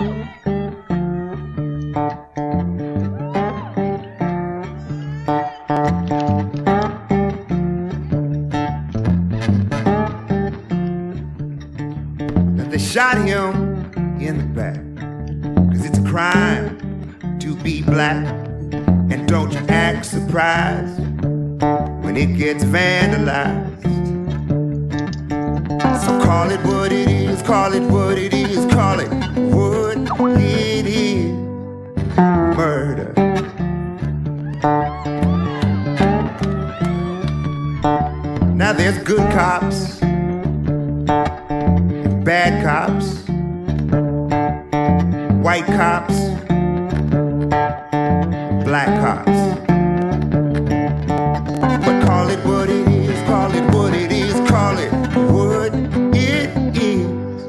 They shot him in the back, 'cause it's a crime to be black. And don't you act surprised when it gets vandalized. So call it what it is, call it what it is, call it what it is. Murder. Now there's good cops, bad cops, white cops, black cops. But call it what it is, call it what it is, call it what it is.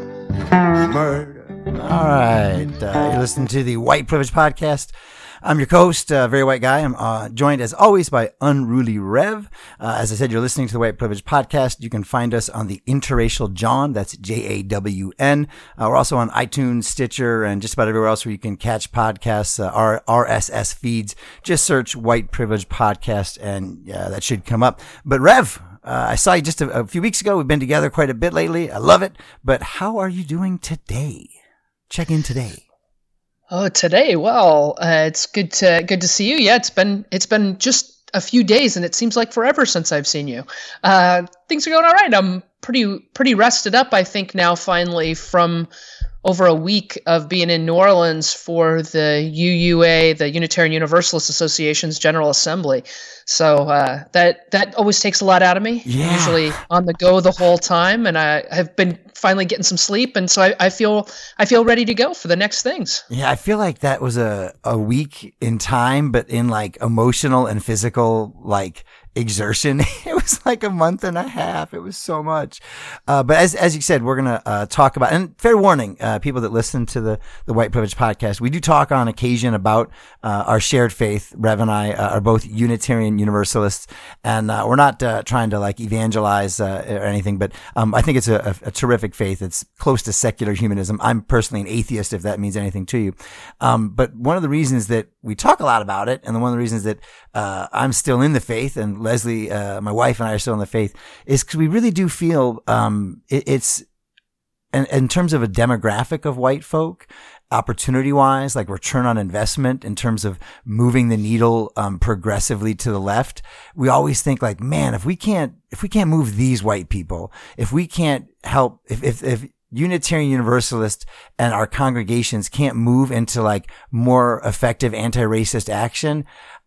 Murder. All right. You're listening to the White Privilege Podcast. I'm your co-host, Very White Guy. I'm joined, as always, by Unruly Rev. As I said, you're listening to the White Privilege Podcast. You can find us on the Interracial Jawn. That's JAWN. We're also on iTunes, Stitcher, and just about everywhere else where you can catch podcasts, our RSS feeds. Just search White Privilege Podcast, and that should come up. But Rev, I saw you just a few weeks ago. We've been together quite a bit lately. I love it. But how are you doing today? Check in today. Oh, today. Well, it's good to see you. Yeah, it's been just a few days, and it seems like forever since I've seen you. Things are going all right. I'm pretty rested up, I think, now finally from over a week of being in New Orleans for the UUA, the Unitarian Universalist Association's General Assembly. So that always takes a lot out of me. Yeah. I'm usually on the go the whole time, and I have been finally getting some sleep, and so I feel ready to go for the next things. Yeah, I feel like that was a week in time, but in like emotional and physical like exertion. It was like a month and a half. It was so much. But as you said, we're going to talk about, and fair warning, people that listen to the White Privilege Podcast, we do talk on occasion about our shared faith. Rev and I are both Unitarian Universalists, and we're not trying to like evangelize or anything, but I think it's a terrific faith. It's close to secular humanism. I'm personally an atheist, if that means anything to you. But one of the reasons that we talk a lot about it, and one of the reasons that I'm still in the faith, and Leslie, my wife, and I are still in the faith, is because we really do feel it's in terms of a demographic of white folk, opportunity-wise, like return on investment in terms of moving the needle progressively to the left. We always think like, man, if we can't move these white people, if we can't help, if Unitarian Universalists and our congregations can't move into like more effective anti-racist action,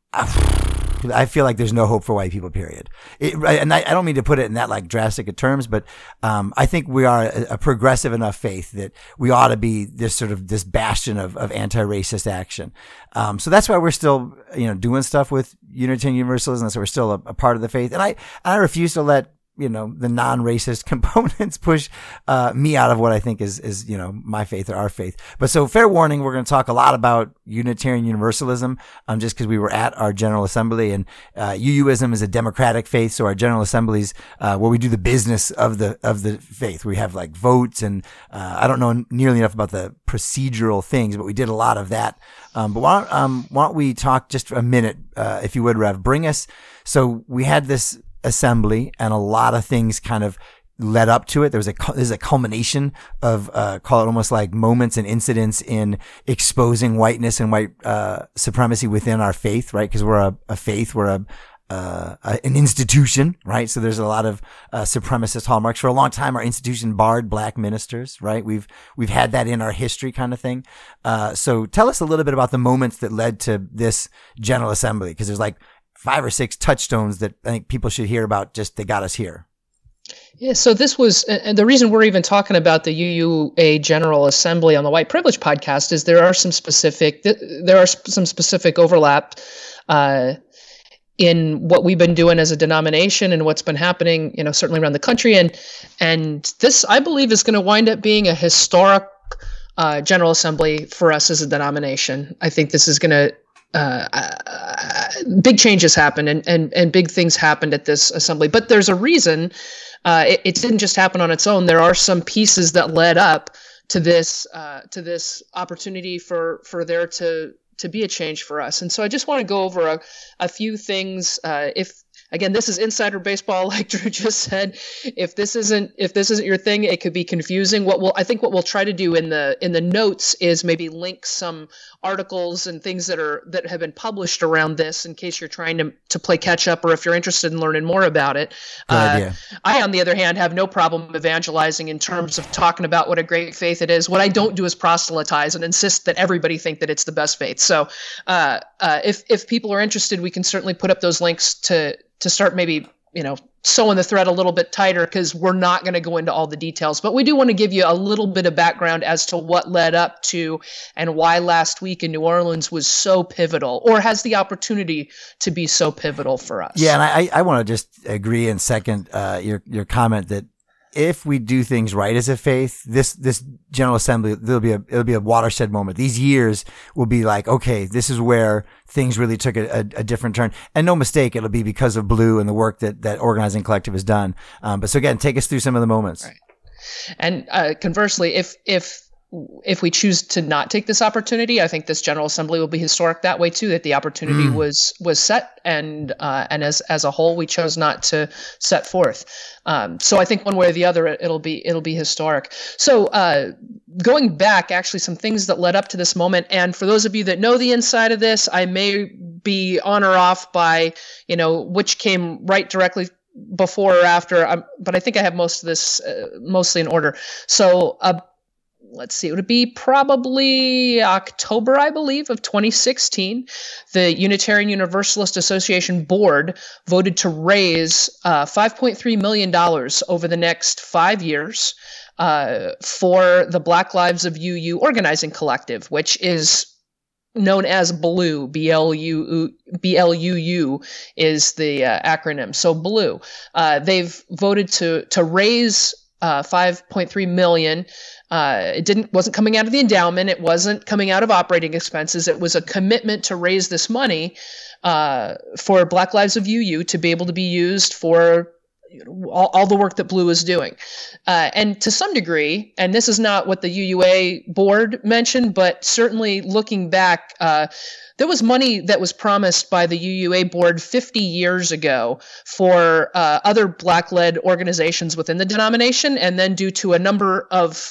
I feel like there's no hope for white people, period. And I don't mean to put it in that like drastic of terms, but I think we are a progressive enough faith that we ought to be this bastion of anti-racist action. So that's why we're still, doing stuff with Unitarian Universalism. So we're still a part of the faith. And I refuse to let the non-racist components push me out of what I think is my faith or our faith. But so fair warning, we're going to talk a lot about Unitarian Universalism just because we were at our General Assembly, and UUism is a democratic faith, so our General Assemblies where we do the business of the faith. We have like votes, and I don't know nearly enough about the procedural things, but we did a lot of that. But why don't we talk just for a minute, if you would, Rev, bring us. So we had this assembly, and a lot of things kind of led up to it. There's a culmination of call it almost like moments and incidents in exposing whiteness and white supremacy within our faith, right? Because we're a faith, we're an institution, right? So there's a lot of supremacist hallmarks. For a long time, our institution barred black ministers, right? We've had that in our history, kind of thing. So tell us a little bit about the moments that led to this General Assembly, because there's like 5 or 6 touchstones that I think people should hear about. Just they got us here. Yeah, so this was, and the reason we're even talking about the UUA General Assembly on the White Privilege Podcast is there are some specific overlap in what we've been doing as a denomination and what's been happening, certainly around the country, and this, I believe, is going to wind up being a historic General Assembly for us as a denomination. I think this is going to big changes happened and big things happened at this assembly, but there's a reason. It didn't just happen on its own. There are some pieces that led up this opportunity for there to be a change for us. And so I just want to go over a few things. Again, this is insider baseball, like Drew just said. If this isn't your thing, it could be confusing. I think what we'll try to do in the notes is maybe link some articles and things that have been published around this, in case you're trying to play catch up, or if you're interested in learning more about it. I, on the other hand, have no problem evangelizing in terms of talking about what a great faith it is. What I don't do is proselytize and insist that everybody think that it's the best faith. So if people are interested, we can certainly put up those links to start maybe, sewing the thread a little bit tighter, because we're not going to go into all the details. But we do want to give you a little bit of background as to what led up to and why last week in New Orleans was so pivotal, or has the opportunity to be so pivotal for us. Yeah, and I want to just agree and second your comment that if we do things right as a faith, this General Assembly, it'll be a watershed moment. These years will be like, okay, this is where things really took a different turn. And no mistake, it'll be because of Blue and the work that Organizing Collective has done. But so again, take us through some of the moments. Right. And conversely, if we choose to not take this opportunity, I think this General Assembly will be historic that way too, that the opportunity was set, and as a whole, we chose not to set forth. So I think one way or the other, it'll be historic. So going back, actually, some things that led up to this moment, and for those of you that know the inside of this, I may be on or off by, which came right directly before or after, but I think I have most of this mostly in order. So let's see, it would be probably October, I believe, of 2016. The Unitarian Universalist Association board voted to raise $5.3 million over the next 5 years for the Black Lives of UU Organizing Collective, which is known as BLUU. BLUU is the acronym. So BLUU. They've voted to raise $5.3 million. It wasn't coming out of the endowment. It wasn't coming out of operating expenses. It was a commitment to raise this money for Black Lives of UU to be able to be used for all the work that Blue is doing. And to some degree, and this is not what the UUA board mentioned, but certainly looking back, there was money that was promised by the UUA board 50 years ago for other Black-led organizations within the denomination, and then due to a number of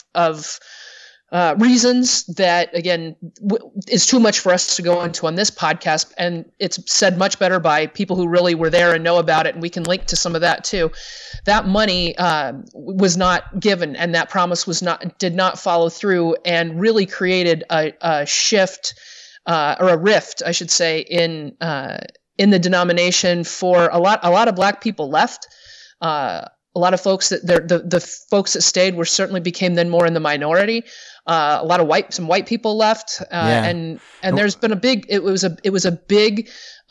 reasons that, again, is too much for us to go into on this podcast, and it's said much better by people who really were there and know about it, and we can link to some of that too. That money was not given, and that promise did not follow through, and really created a shift, or a rift, I should say, in the denomination. For a lot of Black people left. A lot of folks the folks that stayed certainly became then more in the minority. A lot of some white people left, and there's been it was a big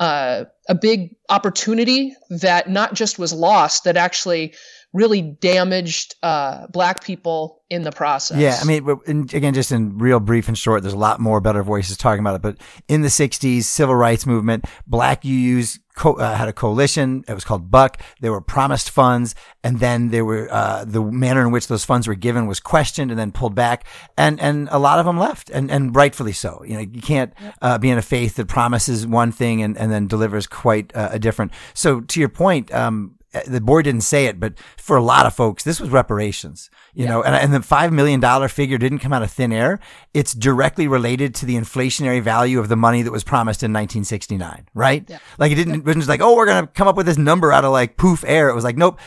opportunity that not just was lost, that actually really damaged Black people in the process. Yeah, I mean, again, just in real brief and short, there's a lot more better voices talking about it. But in the 60s, civil rights movement, Black UUs had a coalition. It was called Buck. They were promised funds, and then they were the manner in which those funds were given was questioned and then pulled back, and a lot of them left, and rightfully so. You can't be in a faith that promises one thing and then delivers quite a different. So to your point, the board didn't say it, but for a lot of folks, this was reparations, and the $5 million figure didn't come out of thin air. It's directly related to the inflationary value of the money that was promised in 1969, right? Yeah. Like it wasn't just like, oh, we're going to come up with this number out of like poof air. It was like, nope,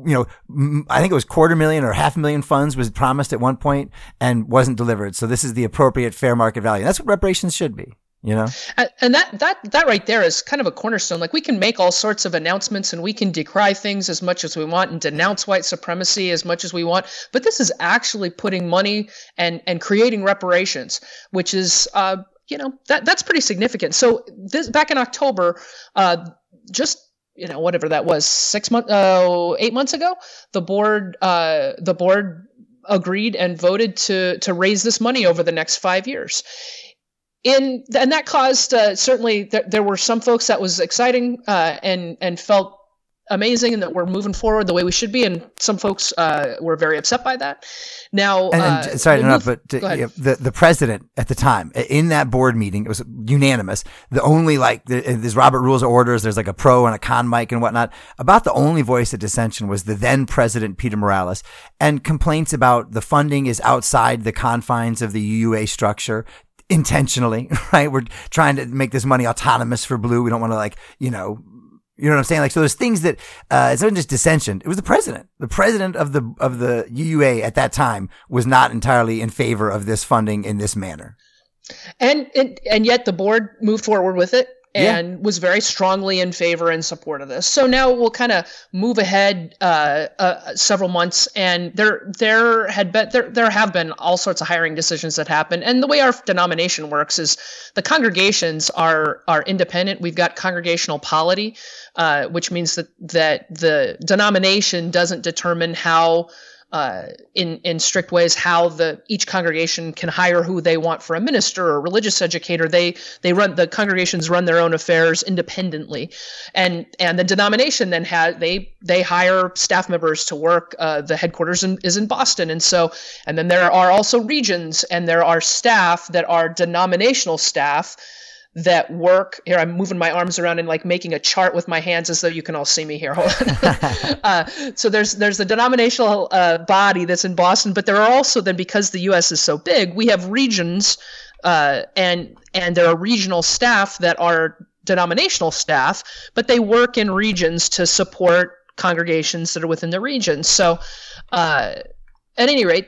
I think it was $250,000 or $500,000 funds was promised at one point and wasn't delivered. So this is the appropriate fair market value. That's what reparations should be. And that right there is kind of a cornerstone. Like, we can make all sorts of announcements and we can decry things as much as we want and denounce white supremacy as much as we want, but this is actually putting money and creating reparations, which is that's pretty significant. So this back in October, whatever that was, 8 months ago, the board agreed and voted to raise this money over the next 5 years. And that caused certainly there were some folks that was exciting and felt amazing and that we're moving forward the way we should be. And some folks were very upset by that. Now, and sorry to interrupt, but the president at the time in that board meeting, it was unanimous. The only there's Robert Rules of Orders. There's like a pro and a con mic and whatnot. About the only voice of dissension was the then president, Peter Morales, and complaints about the funding is outside the confines of the UUA structure. Intentionally, right? We're trying to make this money autonomous for Blue. We don't want to you know what I'm saying? So there's things that, it's not just dissension. It was the president of the UUA at that time was not entirely in favor of this funding in this manner. And yet the board moved forward with it and was very strongly in favor and support of this. So now we'll kind of move ahead several months, and there have been all sorts of hiring decisions that happen. And the way our denomination works is the congregations are independent. We've got congregational polity, which means that the denomination doesn't determine how in strict ways how each congregation can hire who they want for a minister or religious educator. The congregations run their own affairs independently, and the denomination then they hire staff members to work. The headquarters is in Boston, and then there are also regions, and there are staff that are denominational staff that work here. I'm moving my arms around and making a chart with my hands as though you can all see me here. Hold on. So there's the denominational body that's in Boston, but there are also then, because the U.S. is so big, we have regions, and there are regional staff that are denominational staff, but they work in regions to support congregations that are within the region. So, at any rate,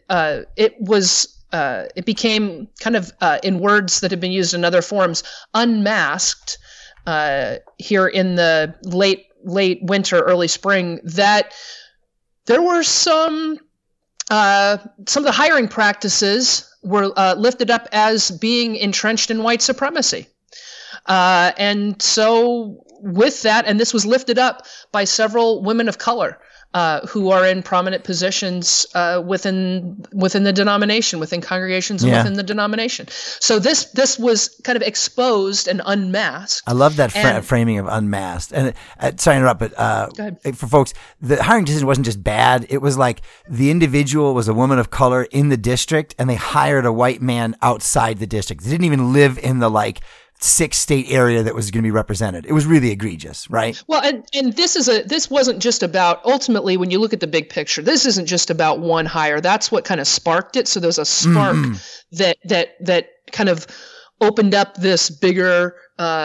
it became kind of, in words that have been used in other forms, unmasked here in the late winter, early spring, that there were some of the hiring practices were lifted up as being entrenched in white supremacy. And so with that, and this was lifted up by several women of color, who are in prominent positions within the denomination, within congregations, and within the denomination. So this was kind of exposed and unmasked. I love that framing of unmasked. And sorry to interrupt, but for folks, the hiring decision wasn't just bad. It was like the individual was a woman of color in the district, and they hired a white man outside the district. They didn't even live in the 6-state area that was going to be represented. It was really egregious, right? Well, and this wasn't just about, ultimately, when you look at the big picture, this isn't just about one hire. That's what kind of sparked it. So there's a spark that kind of opened up this bigger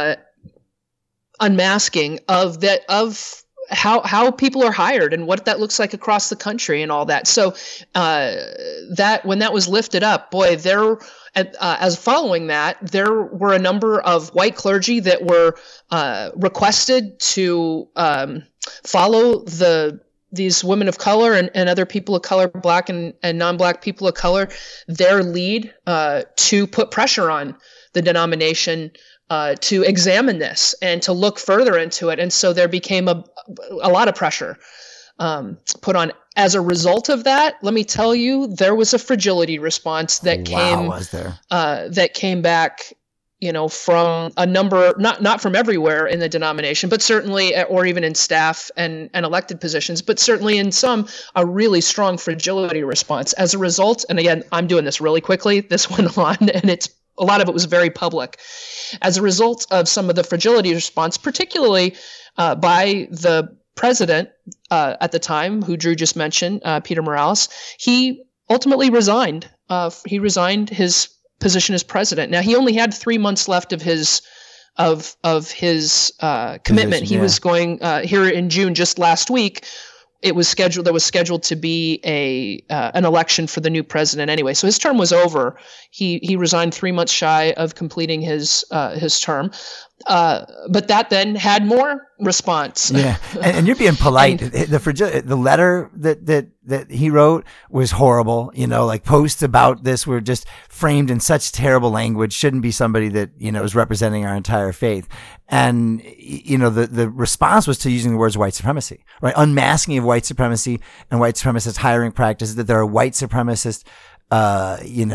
unmasking of how people are hired and what that looks like across the country and all that. So that when that was lifted up, boy, as following that, there were a number of white clergy that were requested to follow these women of color and other people of color, black and non-black people of color, their lead to put pressure on the denomination to examine this and to look further into it. And so there became a lot of pressure put on. As a result of that, let me tell you, there was a fragility response that came back, from a number, not from everywhere in the denomination, but certainly, or even in staff and elected positions, but certainly in some, a really strong fragility response. As a result, and again, I'm doing this really quickly, this went on, and a lot of it was very public. As a result of some of the fragility response, particularly by the president at the time, who Drew just mentioned, Peter Morales, he ultimately resigned. He resigned his position as president. Now, he only had 3 months left of his commitment. He was going here in June, just last week. There was scheduled to be an election for the new president anyway. So his term was over. He resigned 3 months shy of completing his term. But that then had more response. Yeah, and you're being polite. The letter that he wrote was horrible. Posts about this were just framed in such terrible language. Shouldn't be somebody that is representing our entire faith. And the response was to using the words white supremacy, right? Unmasking of white supremacy and white supremacist hiring practices. That there are white supremacist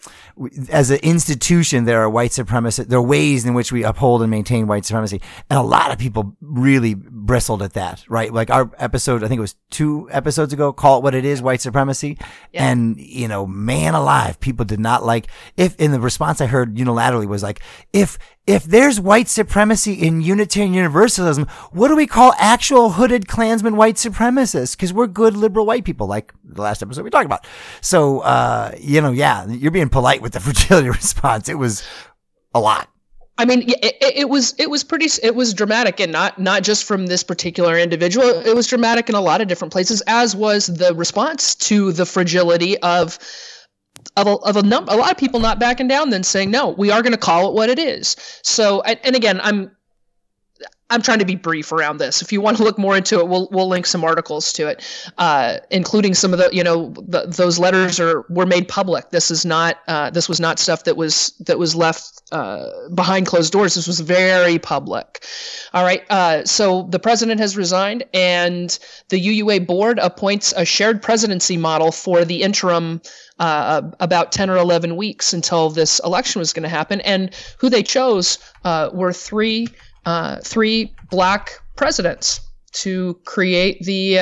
as an institution, there are white supremacists. There are ways in which we uphold and maintain white supremacy. And a lot of people really bristled at that, right? Like our episode, I think it was 2 episodes ago, Call It What It Is, White Supremacy. Yeah. And, man alive, people did not like, in the response I heard unilaterally was like, if there's white supremacy in Unitarian Universalism, what do we call actual hooded Klansmen white supremacists? Because we're good liberal white people, like the last episode we talked about. So, yeah, you're being polite with the fragility response. It was a lot. I mean, it was dramatic, and not just from this particular individual. It was dramatic in a lot of different places, as was the response to the fragility of a lot of people not backing down, then saying, no, we are going to call it what it is. So, and again, I'm trying to be brief around this. If you want to look more into it, we'll link some articles to it, including some of the, those letters were made public. This was not stuff that was left behind closed doors. This was very public. All right. So the president has resigned, and the UUA board appoints a shared presidency model for the interim about 10 or 11 weeks until this election was going to happen. And who they chose were three black presidents to create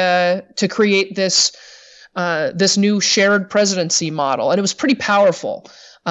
this new shared presidency model, and it was pretty powerful.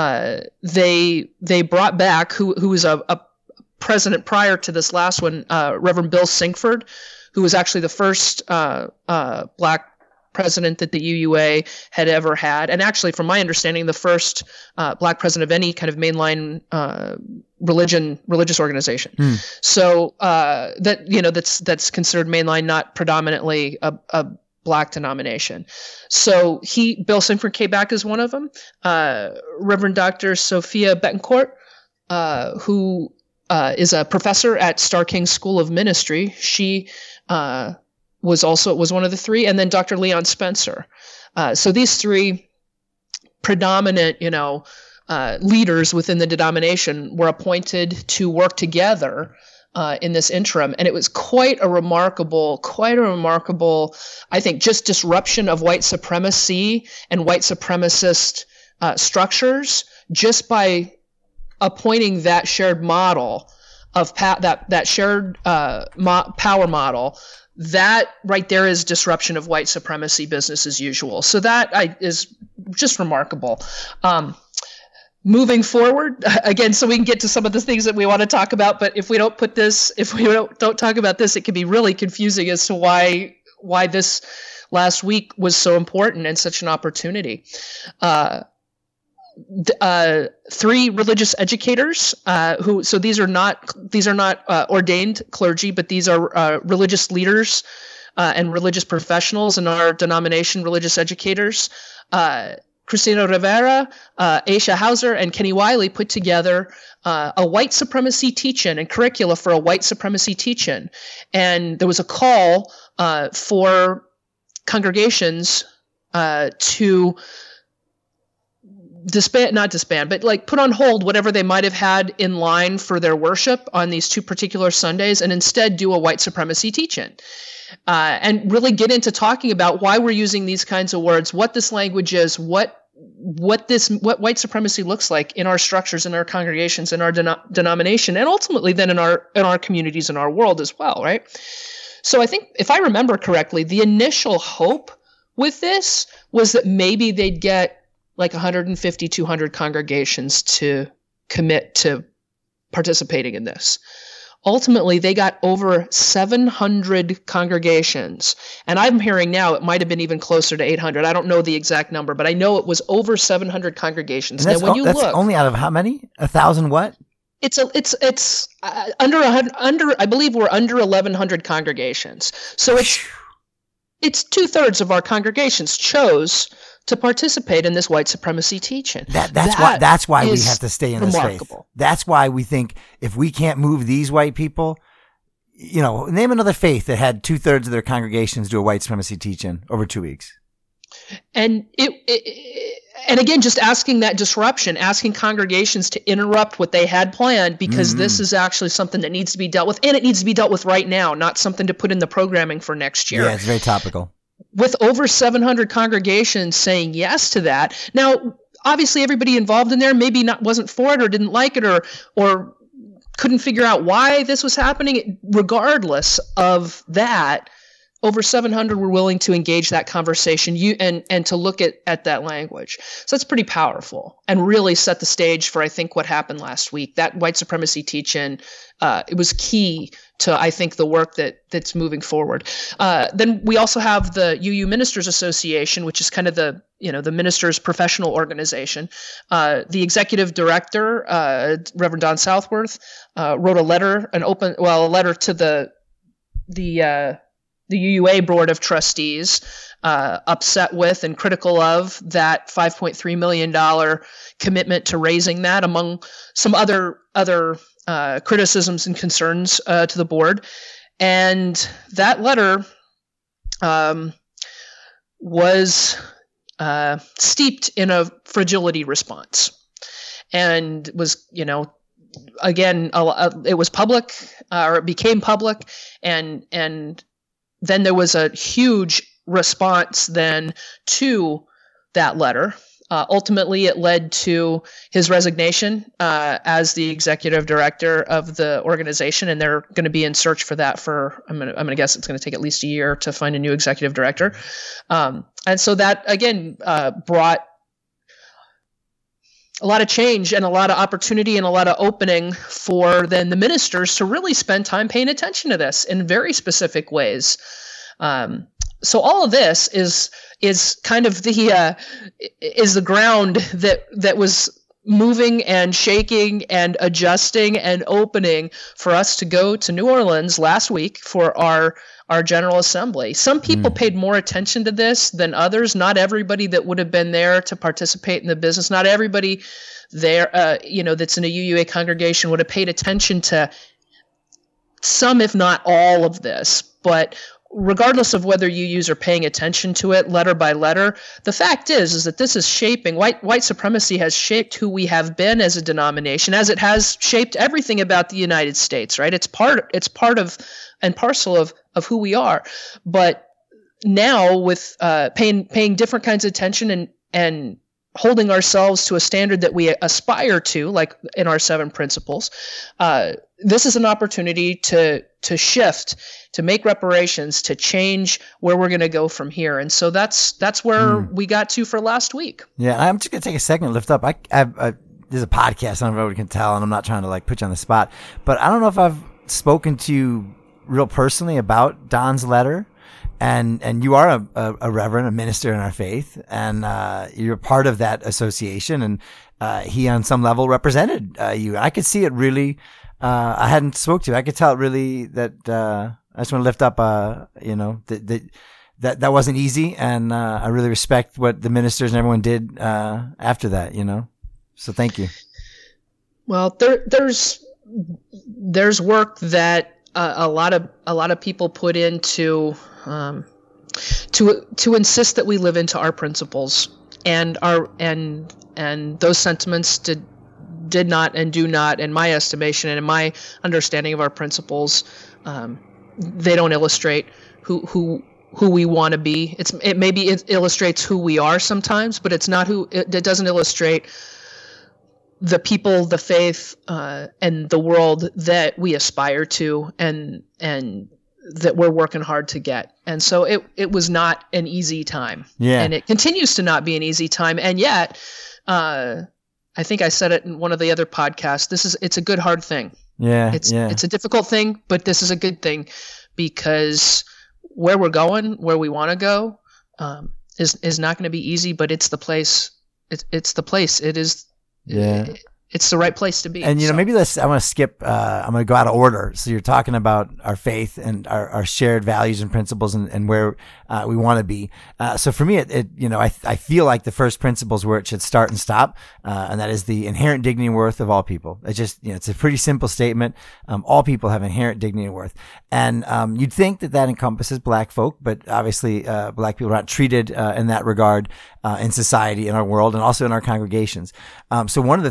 They brought back who was a president prior to this last one, Reverend Bill Sinkford, who was actually the first black president that the UUA had ever had, and actually, from my understanding, the first black president of any kind of mainline religious organization. So that's considered mainline, not predominantly a black denomination. So Bill Sinkford came back as one of them. Reverend Dr. Sophia Betancourt, who is a professor at Starr King School of Ministry. She was one of the three, and then Dr. Leon Spencer. So these three predominant, leaders within the denomination were appointed to work together in this interim, and it was quite a remarkable, I think, just disruption of white supremacy and white supremacist structures just by appointing that shared model of that shared power model. That right there is disruption of white supremacy, business as usual. So that is just remarkable. Moving forward, again, so we can get to some of the things that we want to talk about. But if we don't talk about this, it can be really confusing as to why this last week was so important and such an opportunity. 3 religious educators so these are not ordained clergy, but these are religious leaders and religious professionals in our denomination, religious educators. Christina Rivera, Aisha Hauser, and Kenny Wiley put together a white supremacy teach-in and curricula for a white supremacy teach-in. And there was a call for congregations to not disband, but like put on hold whatever they might have had in line for their worship on these 2 particular Sundays, and instead do a white supremacy teach-in. And really get into talking about why we're using these kinds of words, what this language is, what white supremacy looks like in our structures, in our congregations, in our denomination, and ultimately then in our communities, in our world as well, right? So I think, if I remember correctly, the initial hope with this was that maybe they'd get like 150, 200 congregations to commit to participating in this. Ultimately, they got over 700 congregations. And I'm hearing now it might have been even closer to 800. I don't know the exact number, but I know it was over 700 congregations. And that's only out of how many? 1,000 what? It's under 100, I believe we're under 1,100 congregations. So it's 2/3 of our congregations chose to participate in this white supremacy teaching. That's why we have to stay in this faith. That's why we think if we can't move these white people, name another faith that had 2/3 of their congregations do a white supremacy teaching over 2 weeks. And and again, just asking that disruption, asking congregations to interrupt what they had planned, because this is actually something that needs to be dealt with, and it needs to be dealt with right now, not something to put in the programming for next year. Yeah, it's very topical. With over 700 congregations saying yes to that. Now, obviously everybody involved in there maybe wasn't for it or didn't like it or couldn't figure out why this was happening. Regardless of that, over 700 were willing to engage that conversation and to look at that language. So that's pretty powerful and really set the stage for, I think, what happened last week. That white supremacy teach-in, it was key to, I think, the work that's moving forward. Then we also have the UU Ministers Association, which is kind of the ministers' professional organization. The executive director, Reverend Don Southworth, wrote a letter to the UUA Board of Trustees, upset with and critical of that $5.3 million commitment to raising that, among some other criticisms and concerns to the board. And that letter was steeped in a fragility response, and was, again, it was public, or it became public, and then there was a huge response then to that letter. Ultimately, it led to his resignation as the executive director of the organization, and they're going to be in search for that for, I'm going to guess it's going to take at least a year to find a new executive director. And so that, again, brought a lot of change and a lot of opportunity and a lot of opening for then the ministers to really spend time paying attention to this in very specific ways. So all of this is kind of the ground that was moving and shaking and adjusting and opening for us to go to New Orleans last week for our General Assembly. Some people paid more attention to this than others. Not everybody that would have been there to participate in the business, not everybody there, that's in a UUA congregation would have paid attention to some, if not all of this. But regardless of whether UUs are paying attention to it letter by letter, the fact is that this is shaping, white supremacy has shaped who we have been as a denomination, as it has shaped everything about the United States, right? It's part of and parcel of who we are. But now with paying different kinds of attention and holding ourselves to a standard that we aspire to, like in our 7 principles, this is an opportunity to shift, to make reparations, to change where we're going to go from here. And so that's where we got to for last week. Yeah, I'm just going to take a second to lift up. There's a podcast, I don't know if you can tell, and I'm not trying to put you on the spot, but I don't know if I've spoken to you real personally about Don's letter. And you are a reverend, a minister in our faith, and you're part of that association, and he on some level represented you. I could see it really. I hadn't spoke to you. I could tell it really that I just want to lift up, that wasn't easy, and I really respect what the ministers and everyone did after that. So thank you. Well, there's work that a lot of people put into to insist that we live into our principles, and those sentiments did not and do not, in my estimation and in my understanding of our principles, they don't illustrate who we want to be. It illustrates who we are sometimes, but it's not it doesn't illustrate the people, the faith, and the world that we aspire to and that we're working hard to get. And so it was not an easy time. Yeah. And it continues to not be an easy time. And yet, I think I said it in one of the other podcasts, it's a good, hard thing. Yeah. It's a difficult thing, but this is a good thing, because where we're going, where we want to go, is not going to be easy, but it's the place. It's the place. It is. Yeah. It's the right place to be. And, maybe I want to skip, I'm going to go out of order. So you're talking about our faith and our shared values and principles and where we want to be. So for me, I feel like the first principle is where it should start and stop. And that is the inherent dignity and worth of all people. It's just, it's a pretty simple statement. All people have inherent dignity and worth. And you'd think that encompasses black folk, but obviously black people are not treated in that regard in society, in our world, and also in our congregations. So one of the things that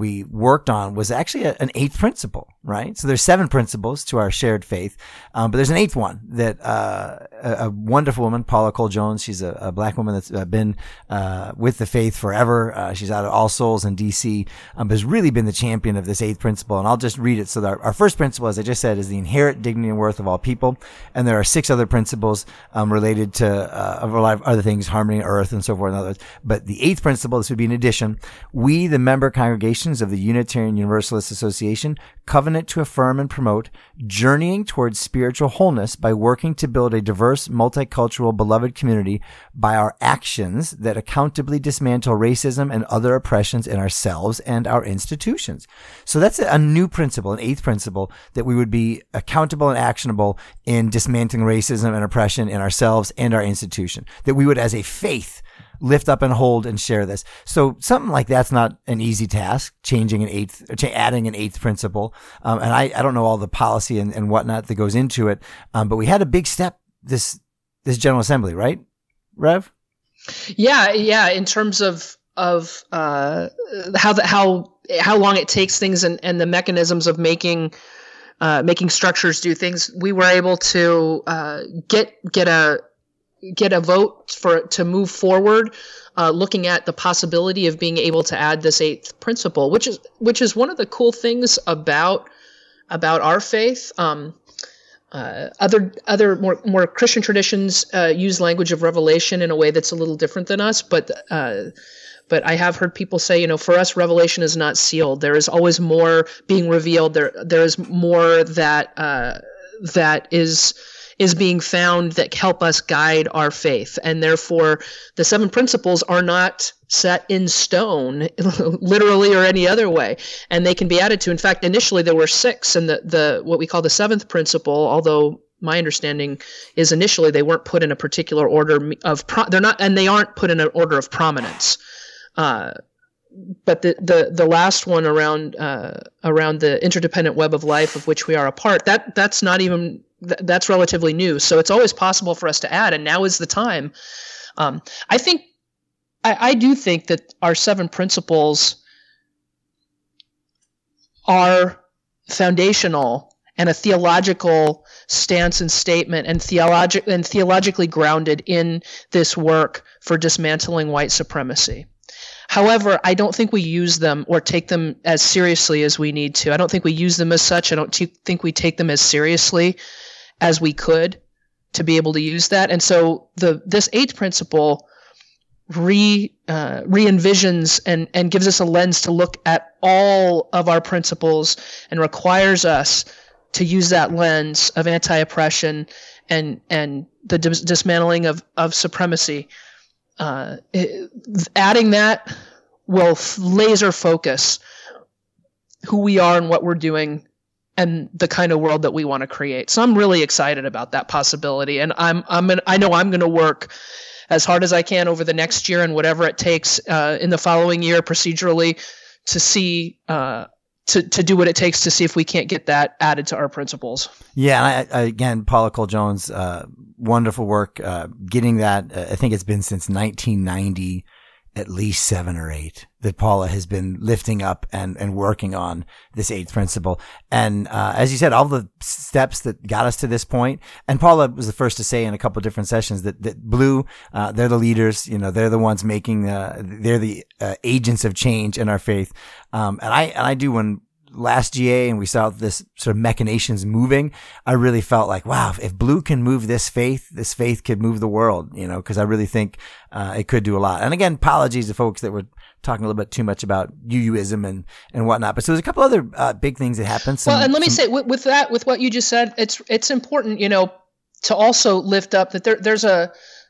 we worked on was actually an eighth principle, right? So there's 7 principles to our shared faith, but there's an eighth one that a wonderful woman, Paula Cole Jones, she's a black woman that's been with the faith forever. She's out of All Souls in D.C., has really been the champion of this eighth principle, and I'll just read it. So our first principle, as I just said, is the inherent dignity and worth of all people, and there are 6 other principles related to a lot of other things, harmony, earth, and so forth and others. But the eighth principle, this would be in addition, we, the member congregations of the Unitarian Universalist Association, covenant to affirm and promote journeying towards spiritual wholeness by working to build a diverse, multicultural, beloved community by our actions that accountably dismantle racism and other oppressions in ourselves and our institutions. So that's a new principle, an eighth principle, that we would be accountable and actionable in dismantling racism and oppression in ourselves and our institution. That we would, as a faith, lift up and hold and share this. So something like that's not an easy task, adding an eighth principle. And I don't know all the policy and whatnot that goes into it. But we had a big step this General Assembly, right, Rev? Yeah. In terms of how long it takes things and the mechanisms of making structures do things, we were able to get a vote to move forward, looking at the possibility of being able to add this eighth principle, which is one of the cool things about our faith. Other more Christian traditions use language of revelation in a way that's a little different than us, but I have heard people say, for us, revelation is not sealed. There is always more being revealed. There is more that is being found that help us guide our faith. And therefore, the 7 principles are not set in stone, literally or any other way, and they can be added to. In fact, initially there were 6, and the what we call the 7th principle, although my understanding is initially they weren't put in a particular order of they aren't put in an order of prominence. But the last one around the interdependent web of life of which we are a part, that's relatively new. So it's always possible for us to add, and now is the time. I do think that our 7 principles are foundational and a theological stance and statement, and theologically grounded in this work for dismantling white supremacy. However, I don't think we use them or take them as seriously as we need to. I don't think we use them as such. I don't think we take them as seriously as we could to be able to use that. And so this 8th principle re-envisions and gives us a lens to look at all of our principles and requires us to use that lens of anti-oppression and the dismantling of supremacy. Adding that will laser focus who we are and what we're doing and the kind of world that we want to create. So I'm really excited about that possibility, and I know I'm going to work as hard as I can over the next year and whatever it takes in the following year procedurally to see to do what it takes to see if we can't get that added to our principles. Yeah, and again, Paula Cole Jones, wonderful work getting that. I think it's been since 1990, at least 7 or 8, that Paula has been lifting up and working on this 8th principle. And as you said, all the steps that got us to this point, and Paula was the first to say in a couple of different sessions that Blue, they're the leaders, they're the ones making they're the agents of change in our faith. And I do, when last GA and we saw this sort of machinations moving, I really felt like, wow, if Blue can move this faith could move the world, because I really think it could do a lot. And again, apologies to folks that were talking a little bit too much about UUism and whatnot. But so there's a couple other big things that happened. And let me say with what you just said, it's important, to also lift up that there's a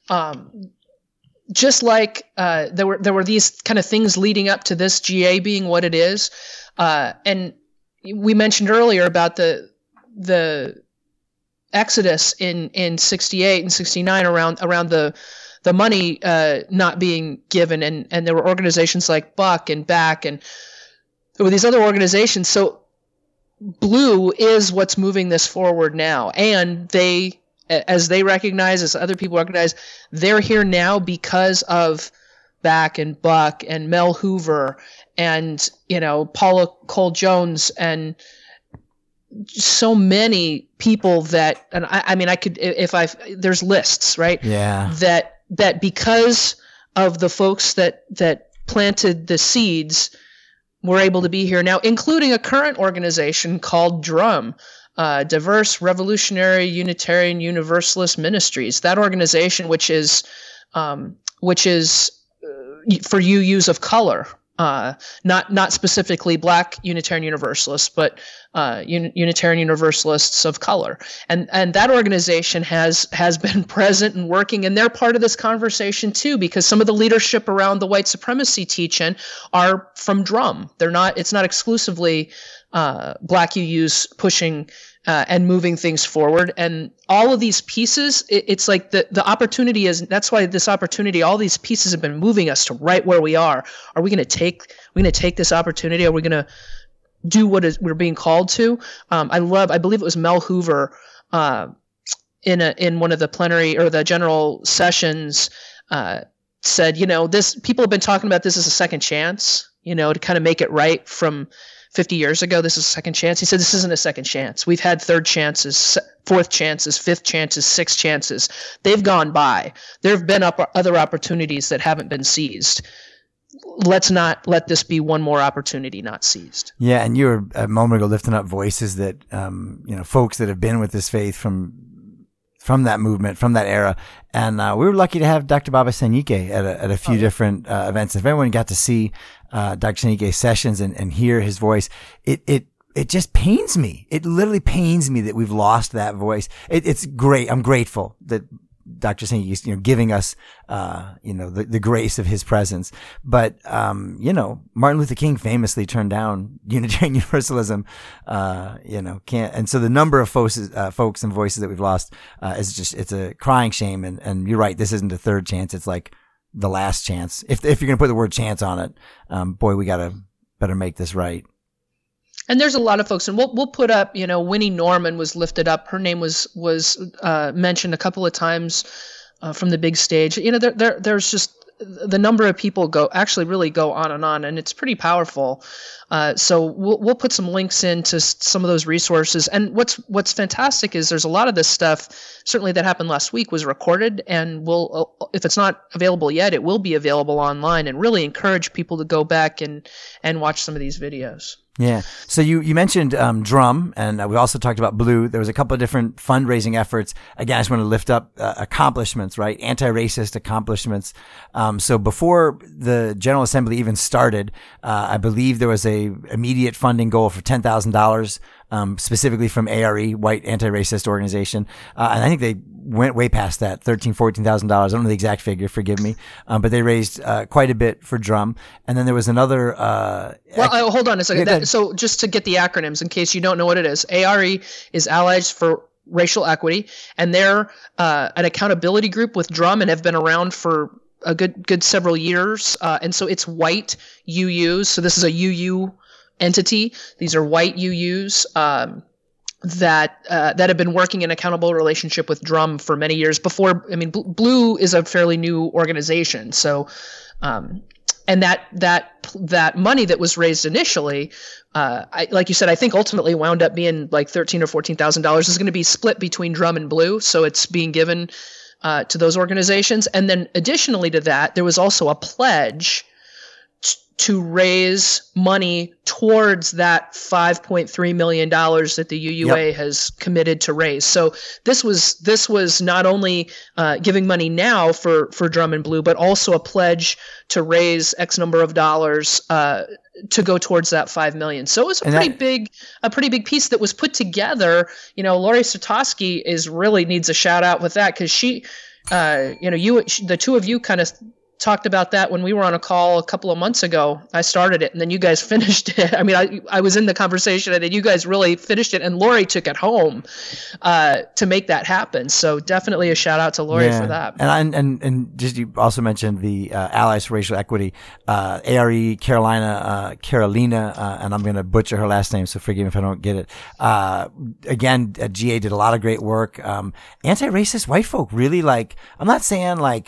just like there were these kind of things leading up to this GA being what it is. And we mentioned earlier about the exodus in 68 and 69 around the money not being given, and there were organizations like Buck and Back, and there were these other organizations. So Blue is what's moving this forward now, and as other people recognize, they're here now because of Back and Buck and Mel Hoover and Paula Cole Jones, and so many people that, and I mean, I could, there's lists, right? Yeah. That because of the folks that planted the seeds, we're able to be here now, including a current organization called DRUM, Diverse Revolutionary Unitarian Universalist Ministries. That organization, which is for UUs of color, not specifically Black Unitarian Universalists, but Unitarian Universalists of color, and that organization has been present and working, and they're part of this conversation too, because some of the leadership around the white supremacy teaching are from DRUM. It's not exclusively Black UUs pushing and moving things forward, and all of these pieces. It's like the opportunity is. That's why this opportunity. All these pieces have been moving us to right where we are. Are we going to take this opportunity? Are we going to do what we're being called to? I believe it was Mel Hoover in one of the plenary or the general sessions said, this, people have been talking about this as a second chance, to kind of make it right from 50 years ago. This is a second chance. He said, this isn't a second chance. We've had third chances, fourth chances, fifth chances, sixth chances. They've gone by. There have been other opportunities that haven't been seized. Let's not let this be one more opportunity not seized. Yeah, and you were a moment ago lifting up voices that, folks that have been with this faith from that movement, from that era. And we were lucky to have Dr. Baba Sanyike at a few different events. If everyone got to see Dr. Sanyike's sessions and hear his voice, it just pains me. It literally pains me that we've lost that voice. It's great. I'm grateful that Dr. Sanyike is, giving us, the grace of his presence. But, Martin Luther King famously turned down Unitarian Universalism, can't. And so the number of folks and voices that we've lost, it's a crying shame. And you're right. This isn't a third chance. It's like the last chance. If you're going to put the word chance on it, boy, we better make this right. And there's a lot of folks, and we'll put up, Winnie Norman was lifted up. Her name was mentioned a couple of times from the big stage. There's just the number of people really go on, and it's pretty powerful. So we'll put some links into some of those resources. And what's fantastic is there's a lot of this stuff, certainly that happened last week, was recorded, and if it's not available yet, it will be available online, and really encourage people to go back and watch some of these videos. Yeah. So you mentioned DRUM, and we also talked about Blue. There was a couple of different fundraising efforts. Again, I just want to lift up accomplishments, right? Anti-racist accomplishments. So before the General Assembly even started, I believe there was a immediate funding goal for $10,000. Specifically from ARE, White Anti-Racist Organization. And I think they went way past that, $13,000, $14,000. I don't know the exact figure, forgive me. But they raised quite a bit for DRUM. And then there was another... hold on a second. Yeah, so just to get the acronyms, in case you don't know what it is, ARE is Allies for Racial Equity, and they're an accountability group with DRUM and have been around for a good several years. And so it's white UUs. So this is a UU entity. These are white UUs that have been working in accountable relationship with DRUM for many years. Blue is a fairly new organization. So, and that money that was raised initially, like you said, I think ultimately wound up being like $13,000 or $14,000 is going to be split between DRUM and Blue. So it's being given to those organizations. And then additionally to that, there was also a pledge to raise money towards that $5.3 million that the UUA has committed to raise. So this was not only giving money now for DRUM and Blue, but also a pledge to raise X number of dollars to go towards that $5 million. So it was a pretty big piece that was put together. Lori Satosky really needs a shout out with that, because she, the two of you kind of talked about that when we were on a call a couple of months ago. I started it, and then you guys finished it. I was in the conversation, and then you guys really finished it, and Lori took it home to make that happen. So definitely a shout out to Lori for that. And just, you also mentioned the Allies for Racial Equity, ARE Carolina, and I'm going to butcher her last name, so forgive me if I don't get it. Again, GA did a lot of great work. Anti-racist white folk really, I'm not saying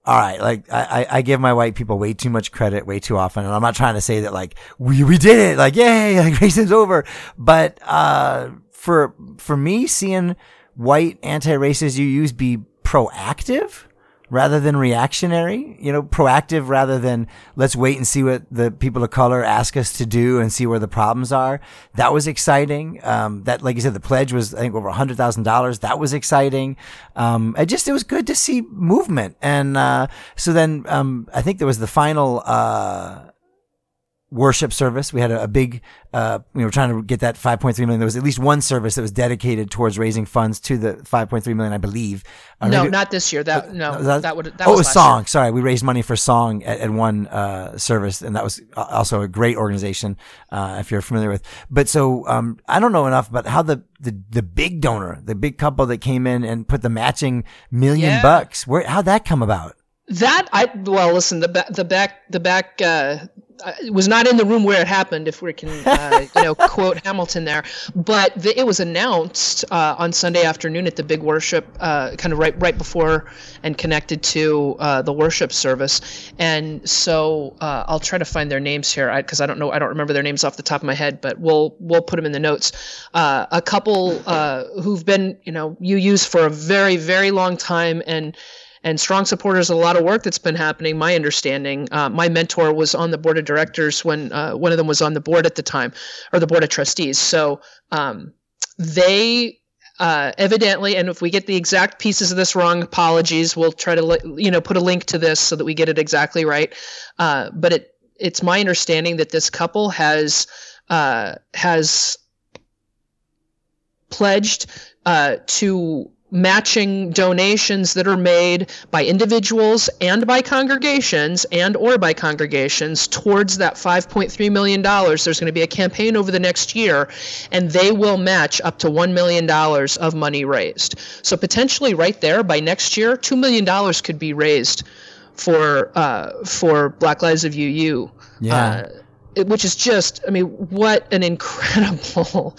all right, like I give my white people way too much credit way too often. And I'm not trying to say that like we did it, like, yay, like racism's over. But, for me, seeing white anti-racist UUs be proactive rather than reactionary, proactive rather than let's wait and see what the people of color ask us to do and see where the problems are. That was exciting. That, like you said, the pledge was, I think, over $100,000. That was exciting. It was good to see movement. And, so then, I think there was the final, worship service. We had a big, we were trying to get that 5.3 million. There was at least one service that was dedicated towards raising funds to the 5.3 million, I believe. No, not this year. That was it was Song. Year. Sorry. We raised money for Song at one, service. And that was also a great organization, if you're familiar with. But so, I don't know enough about how the big donor, the big couple that came in and put the matching $1 million, how'd that come about? Listen, the back, was not in the room where it happened, if we can, quote Hamilton there. But it was announced on Sunday afternoon at the big worship, kind of right before and connected to the worship service. And so I'll try to find their names here because I don't remember their names off the top of my head, but we'll put them in the notes. A couple who've been UUs for a very, very long time and strong supporters of a lot of work that's been happening. My understanding, my mentor was on the board of directors when one of them was on the board at the time, or the board of trustees. So they evidently, and if we get the exact pieces of this wrong, apologies. We'll try to put a link to this so that we get it exactly right. But it's my understanding that this couple has pledged to matching donations that are made by individuals and by congregations towards that $5.3 million. There's going to be a campaign over the next year, and they will match up to $1 million of money raised. So potentially right there by next year, $2 million could be raised for Black Lives of UU. Yeah. Which is just, what an incredible,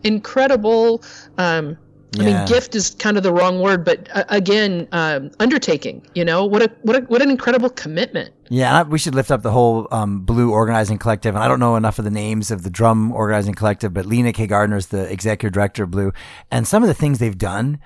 gift is kind of the wrong word, but again, undertaking. What an incredible commitment. Yeah, we should lift up the whole Blue Organizing Collective, and I don't know enough of the names of the Drum Organizing Collective, but Lena K. Gardner is the executive director of Blue, and some of the things they've done.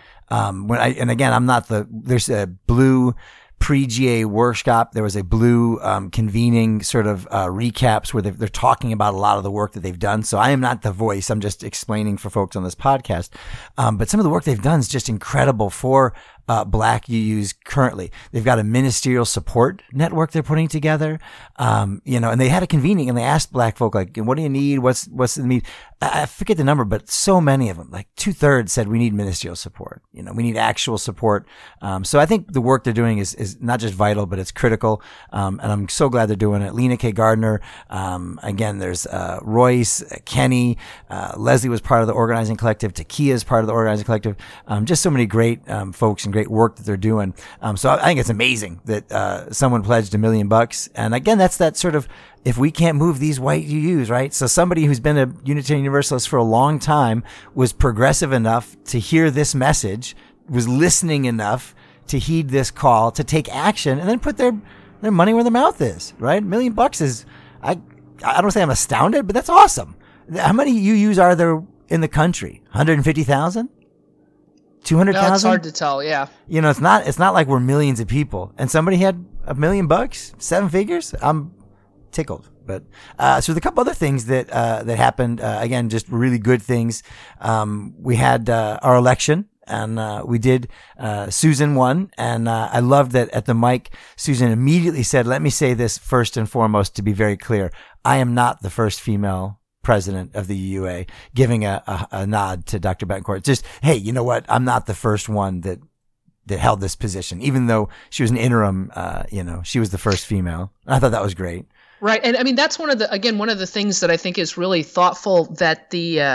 There's a Blue pre-GA workshop. There was a Blue convening sort of recaps where they're talking about a lot of the work that they've done. So I am not the voice. I'm just explaining for folks on this podcast. But some of the work they've done is just incredible for Black UUs currently. They've got a ministerial support network they're putting together. And they had a convening and they asked Black folk, like, what do you need? What's the need? I forget the number, but so many of them, like 2/3 said we need ministerial support. We need actual support. So I think the work they're doing is not just vital, but it's critical. And I'm so glad they're doing it. Lena K. Gardner. Again, there's, Royce, Kenny, Leslie was part of the organizing collective. Takia is part of the organizing collective. Just so many great, folks and great work that they're doing. So I think it's amazing that, someone pledged $1 million. And again, that's that sort of, if we can't move these white UUs, right? So somebody who's been a Unitarian Universalist for a long time was progressive enough to hear this message, was listening enough to heed this call, to take action, and then put their money where their mouth is, right? $1 million is, I don't say I'm astounded, but that's awesome. How many UUs are there in the country? 150,000? 200,000? No, it's hard to tell. Yeah. It's not like we're millions of people, and somebody had $1 million, 7 figures. I'm tickled. But so the couple other things that happened, again, just really good things. We had our election, and we did. Susan won, and I loved that at the mic. Susan immediately said, "Let me say this first and foremost to be very clear. I am not the first female president of the UUA," giving a nod to Dr. Betancourt. Just, hey, you know what? I'm not the first one that held this position, even though she was an interim. She was the first female. I thought that was great. Right, and that's one of the things that I think is really thoughtful that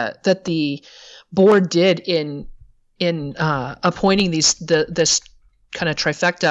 the board did in appointing this kind of trifecta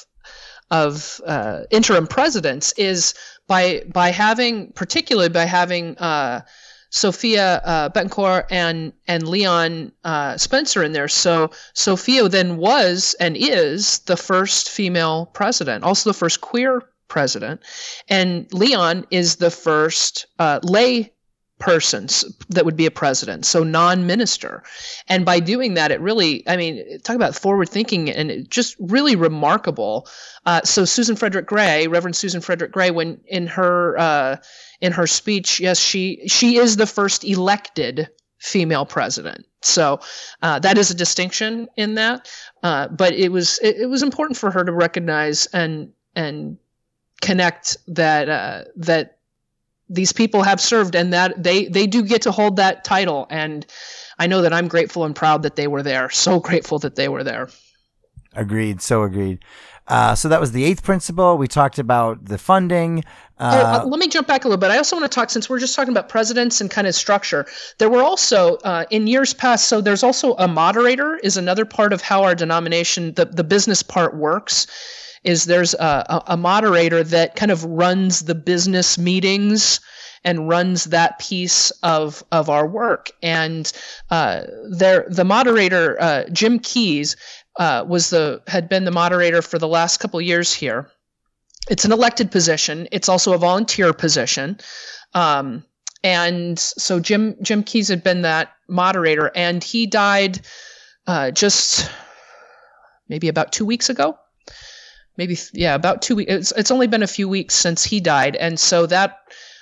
of particularly by having Sophia Betancourt and Leon Spencer in there. So Sophia then was and is the first female president, also the first queer president, and Leon is the first lay persons that would be a president, so non-minister. And by doing that, it really, I mean, talk about forward thinking, and it just really remarkable. So Susan Frederick Gray, Reverend Susan Frederick Gray, when in her speech, yes, she is the first elected female president. So that is a distinction in that. But it was important for her to recognize and connect that these people have served, and that they do get to hold that title. And I know that I'm grateful and proud that they were there. So grateful that they were there. Agreed. So agreed. So that was the eighth principle. We talked about the funding. Let me jump back a little bit. I also want to talk, since we're just talking about presidents and kind of structure, there were also in years past, so there's also a moderator is another part of how our denomination, the business part works. Is there's a moderator that kind of runs the business meetings and runs that piece of our work. And the moderator, Jim Keyes, had been the moderator for the last couple of years here. It's an elected position. It's also a volunteer position. And so Jim Keyes had been that moderator, and he died just maybe about 2 weeks ago. About 2 weeks. It's only been a few weeks since he died, and so that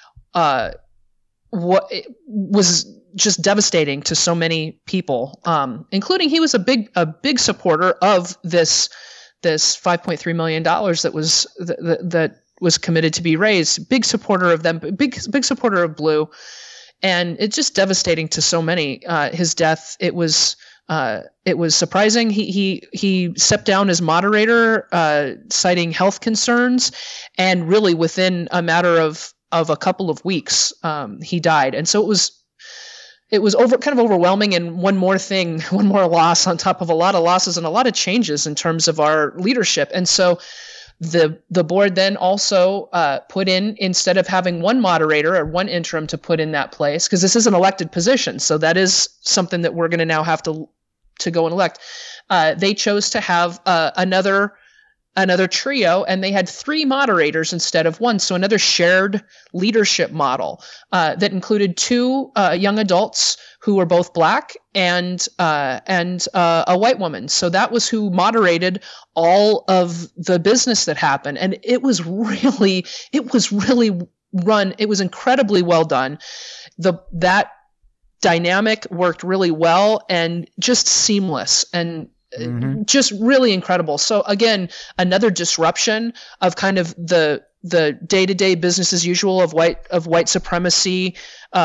was just devastating to so many people, including he was a big supporter of this $5.3 million that was committed to be raised. Big supporter of them. Big supporter of Blue, and it's just devastating to so many. His death. It was surprising. He stepped down as moderator, citing health concerns, and really within a matter of a couple of weeks, he died. And so it was kind of overwhelming. And one more loss on top of a lot of losses and a lot of changes in terms of our leadership. And so the board then also put in, instead of having one moderator or one interim to put in that place, because this is an elected position, so that is something that we're going to now have to go and elect. They chose to have another trio, and they had 3 moderators instead of one, so another shared leadership model that included 2 young adults who were both Black and a white woman. So that was who moderated all of the business that happened, and it was really run. It was incredibly well done. That dynamic worked really well and just seamless and just really incredible. So again, another disruption of kind of the day-to-day business as usual of white supremacy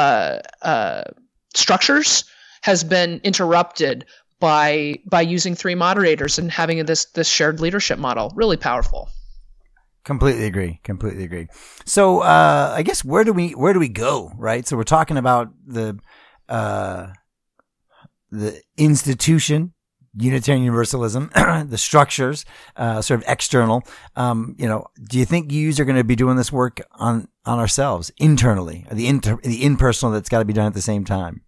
structures has been interrupted by using 3 moderators and having this shared leadership model. Really powerful. Completely agree. So I guess where do we go, right? So we're talking about the institution, Unitarian Universalism, the structures, sort of external. Do you think yous are going to be doing this work on ourselves internally, the impersonal that's got to be done at the same time?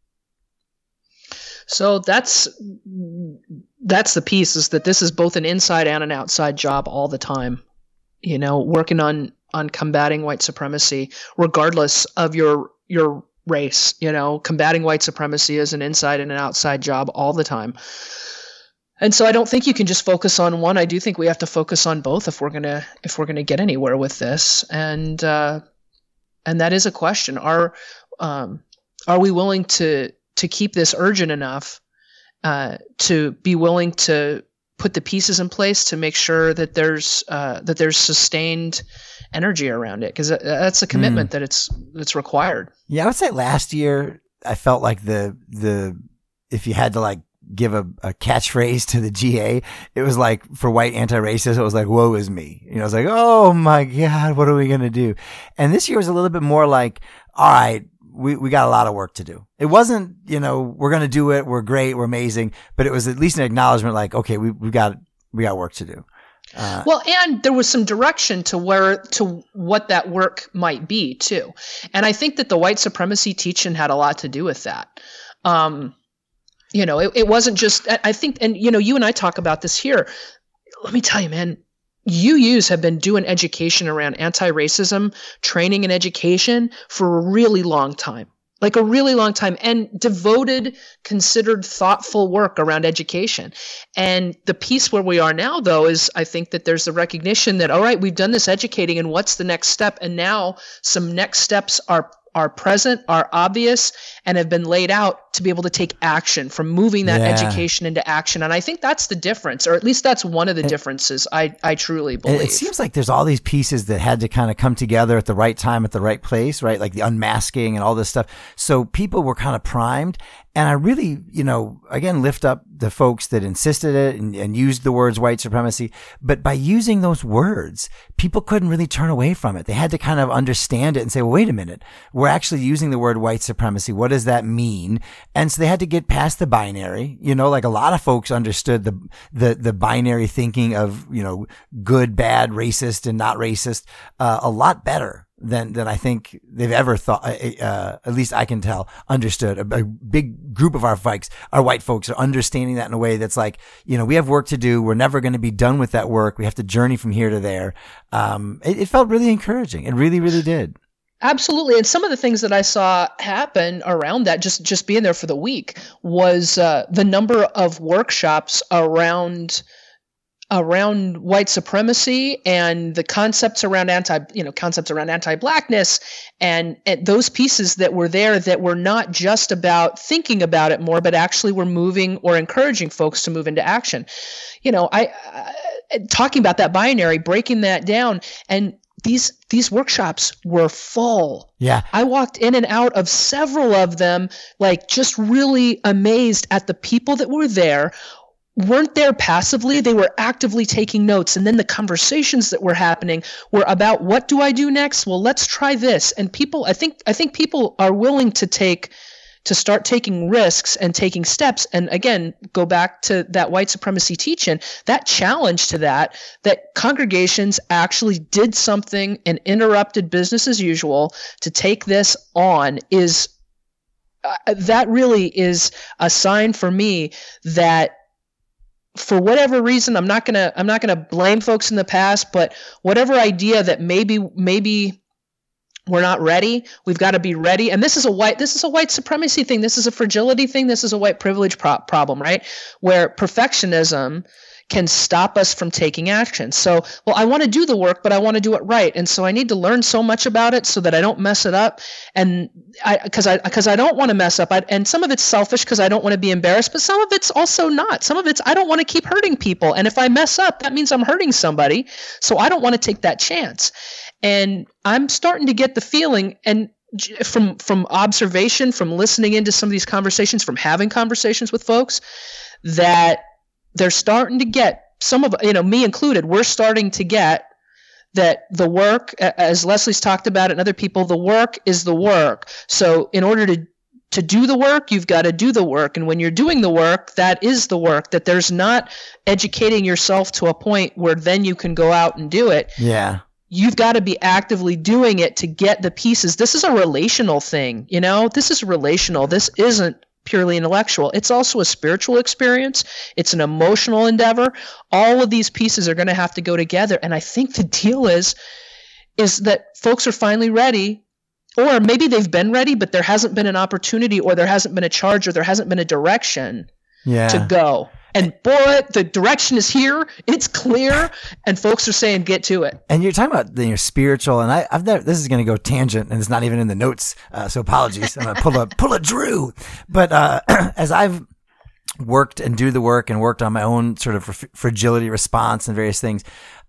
So that's the piece, is that this is both an inside and an outside job all the time. Working on combating white supremacy, regardless of your race. Combating white supremacy is an inside and an outside job all the time. And so I don't think you can just focus on one. I do think we have to focus on both if we're gonna get anywhere with this. And that is a question. Are we willing to keep this urgent enough to be willing to put the pieces in place to make sure that there's sustained energy around it? Because that's a commitment that's required. Yeah, I would say last year I felt like the if you had to like give a catchphrase to the GA, it was like, for white anti-racists, it was like, woe is me. It was like, oh my God, what are we going to do? And this year was a little bit more like, all right, we got a lot of work to do. It wasn't, we're going to do it. We're great. We're amazing. But it was at least an acknowledgement like, okay, we got work to do. Well, and there was some direction to what that work might be too. And I think that the white supremacy teaching had a lot to do with that. It wasn't just, I think, and you and I talk about this here. Let me tell you, man, UUs have been doing education around anti-racism, training and education for a really long time. Like a really long time, and devoted, considered, thoughtful work around education. And the piece where we are now, though, is I think that there's the recognition that, all right, we've done this educating, and what's the next step? And now some next steps are present, are obvious, and have been laid out to be able to take action, from moving that education into action. And I think that's the difference, or at least that's one of the differences, I truly believe. It seems like there's all these pieces that had to kind of come together at the right time, at the right place, right? Like the unmasking and all this stuff. So people were kind of primed. And I really, again, lift up the folks that insisted it and used the words white supremacy. But by using those words, people couldn't really turn away from it. They had to kind of understand it and say, well, wait a minute, we're actually using the word white supremacy. What does that mean? And so they had to get past the binary, like a lot of folks understood the binary thinking of, good, bad, racist, and not racist, a lot better than I think they've ever thought, at least I can tell, understood. A big group of our white folks are understanding that in a way that's like, we have work to do. We're never going to be done with that work. We have to journey from here to there. It felt really encouraging. It really, really did. Absolutely. And some of the things that I saw happen around that, just being there for the week, was the number of workshops around white supremacy and the concepts around anti-blackness and those pieces that were there that were not just about thinking about it more, but actually were moving or encouraging folks to move into action. I talking about that binary, breaking that down, and these workshops were full. Yeah. I walked in and out of several of them, like just really amazed at the people that were there. Weren't there passively, they were actively taking notes. And then the conversations that were happening were about, what do I do next? Well, let's try this. And people, I think people are willing to start taking risks and taking steps. And again, go back to that white supremacy teaching, that challenge to that congregations actually did something and interrupted business as usual to take this on is, that really is a sign for me that, for whatever reason, I'm not gonna blame folks in the past, but whatever idea that maybe we're not ready, we've got to be ready. And this is a white supremacy thing. This is a fragility thing. This is a white privilege problem, right? Where perfectionism can stop us from taking action. So, well, I want to do the work, but I want to do it right. And so I need to learn so much about it so that I don't mess it up. And because I don't want to mess up. And some of it's selfish because I don't want to be embarrassed, but some of it's also not. Some of it's, I don't want to keep hurting people. And if I mess up, that means I'm hurting somebody. So I don't want to take that chance. And I'm starting to get the feeling, and from observation, from listening into some of these conversations, from having conversations with folks, that they're starting to get, some of, me included, we're starting to get that the work, as Leslie's talked about it and other people, the work is the work. So in order to do the work, you've got to do the work. And when you're doing the work, that is the work, that there's not educating yourself to a point where then you can go out and do it. Yeah. You've got to be actively doing it to get the pieces. This is a relational thing, this is relational. This isn't purely intellectual. It's also a spiritual experience. It's an emotional endeavor. All of these pieces are going to have to go together. And I think the deal is that folks are finally ready, or maybe they've been ready, but there hasn't been an opportunity, or there hasn't been a charge, or there hasn't been a direction to go. And boy, the direction is here. It's clear, and folks are saying, "Get to it." And you're talking about your spiritual, and I've never, this is going to go tangent, and it's not even in the notes, so apologies. I'm going to pull a Drew. But as I've worked and do the work and worked on my own sort of fragility response and various things,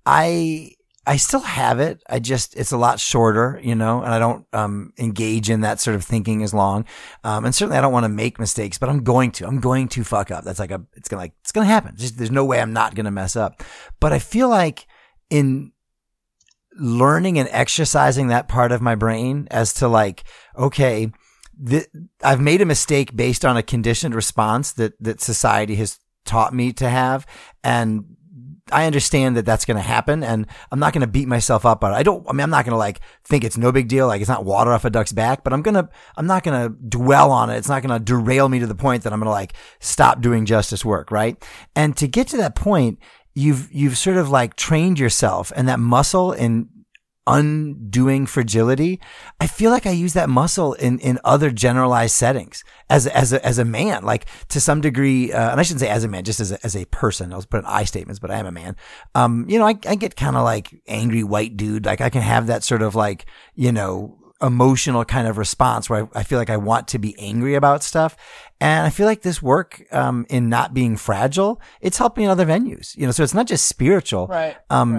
I still have it. It's a lot shorter, and I don't engage in that sort of thinking as long. And certainly I don't want to make mistakes, but I'm going to fuck up. That's it's going to happen. There's no way I'm not going to mess up. But I feel like in learning and exercising that part of my brain as to okay, I've made a mistake based on a conditioned response that society has taught me to have. And I understand that that's going to happen, and I'm not going to beat myself up on it. I'm not going to like think it's no big deal. Like it's not water off a duck's back, but I'm not going to dwell on it. It's not going to derail me to the point that I'm going to like stop doing justice work. Right. And to get to that point, you've sort of like trained yourself, and that muscle in undoing fragility. I feel like I use that muscle in other generalized settings as a man, like to some degree, and I shouldn't say as a man, just as a person. I'll put in I statements, but I am a man. I get kind of like angry white dude. Like I can have that sort of like, emotional kind of response where I feel like I want to be angry about stuff. And I feel like this work, in not being fragile, it's helping in other venues, so it's not just spiritual. Right.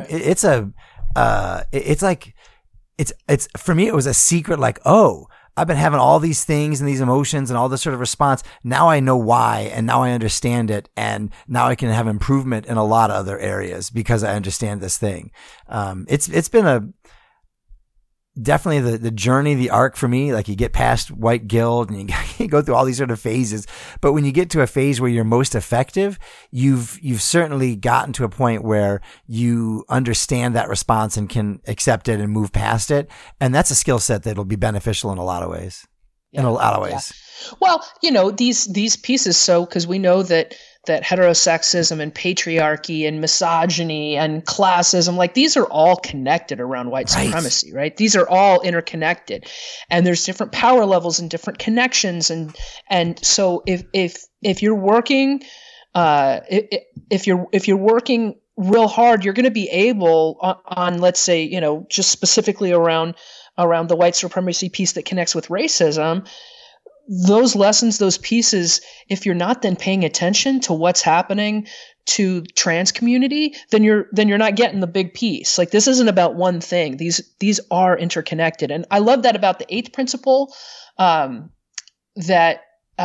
It's for me, it was a secret, like, oh, I've been having all these things and these emotions and all this sort of response. Now I know why, and now I understand it, and now I can have improvement in a lot of other areas because I understand this thing. It's been definitely the journey, the arc for me. Like you get past white guilt and you go through all these sort of phases. But when you get to a phase where you're most effective, you've certainly gotten to a point where you understand that response and can accept it and move past it. And that's a skill set that'll be beneficial in a lot of ways. Yeah. Well, these pieces. So, cause we know that heterosexism and patriarchy and misogyny and classism, like these are all connected around white supremacy, right? These are all interconnected, and there's different power levels and different connections. And so if you're working, if you're working real hard, you're going to be able on let's say, just specifically around the white supremacy piece that connects with racism, those lessons, those pieces, if you're not then paying attention to what's happening to trans community, then you're not getting the big piece. Like this isn't about one thing. These are interconnected. And I love that about the eighth principle, that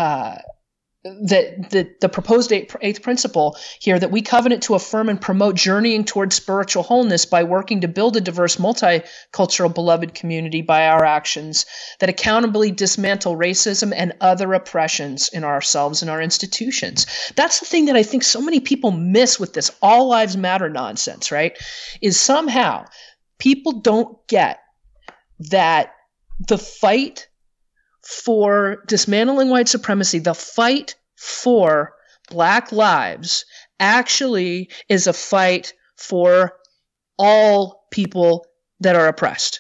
the proposed eighth principle here, that we covenant to affirm and promote journeying towards spiritual wholeness by working to build a diverse, multicultural, beloved community by our actions that accountably dismantle racism and other oppressions in ourselves and our institutions. That's the thing that I think so many people miss with this all lives matter nonsense, right? Is somehow people don't get that the fight for dismantling white supremacy, the fight for Black lives, actually is a fight for all people that are oppressed.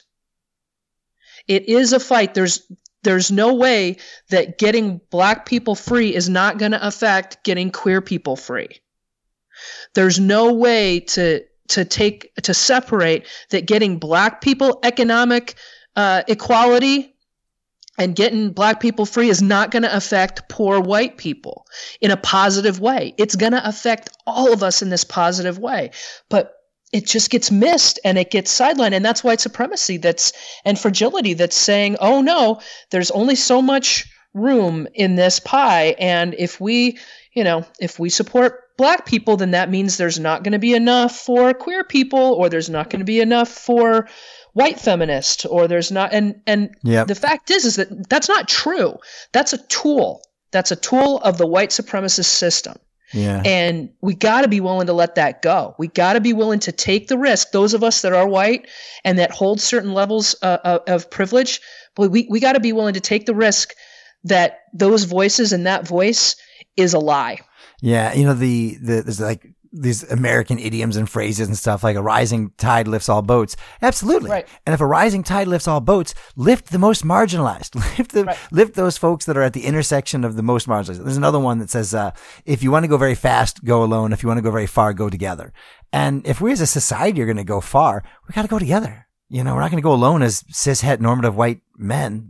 It is a fight. There's no way that getting Black people free is not going to affect getting queer people free. There's no way to separate that getting Black people economic equality and getting Black people free is not going to affect poor white people in a positive way. It's going to affect all of us in this positive way. But it just gets missed and it gets sidelined. And that's white supremacy and fragility that's saying, oh no, there's only so much room in this pie. And if we support Black people, then that means there's not going to be enough for queer people, or there's not going to be enough for white feminist, or there's not, and yep. The fact is that that's not true. That's a tool. That's a tool of the white supremacist system. Yeah. And we got to be willing to let that go. We got to be willing to take the risk. Those of us that are white and that hold certain levels of privilege, but we got to be willing to take the risk that those voices and that voice is a lie. Yeah. There's like these American idioms and phrases and stuff like a rising tide lifts all boats. Absolutely. Right. And if a rising tide lifts all boats, lift the most marginalized, lift those folks that are at the intersection of the most marginalized. There's another one that says, if you want to go very fast, go alone. If you want to go very far, go together. And if we as a society are going to go far, we got to go together. We're not going to go alone as cis het normative white men,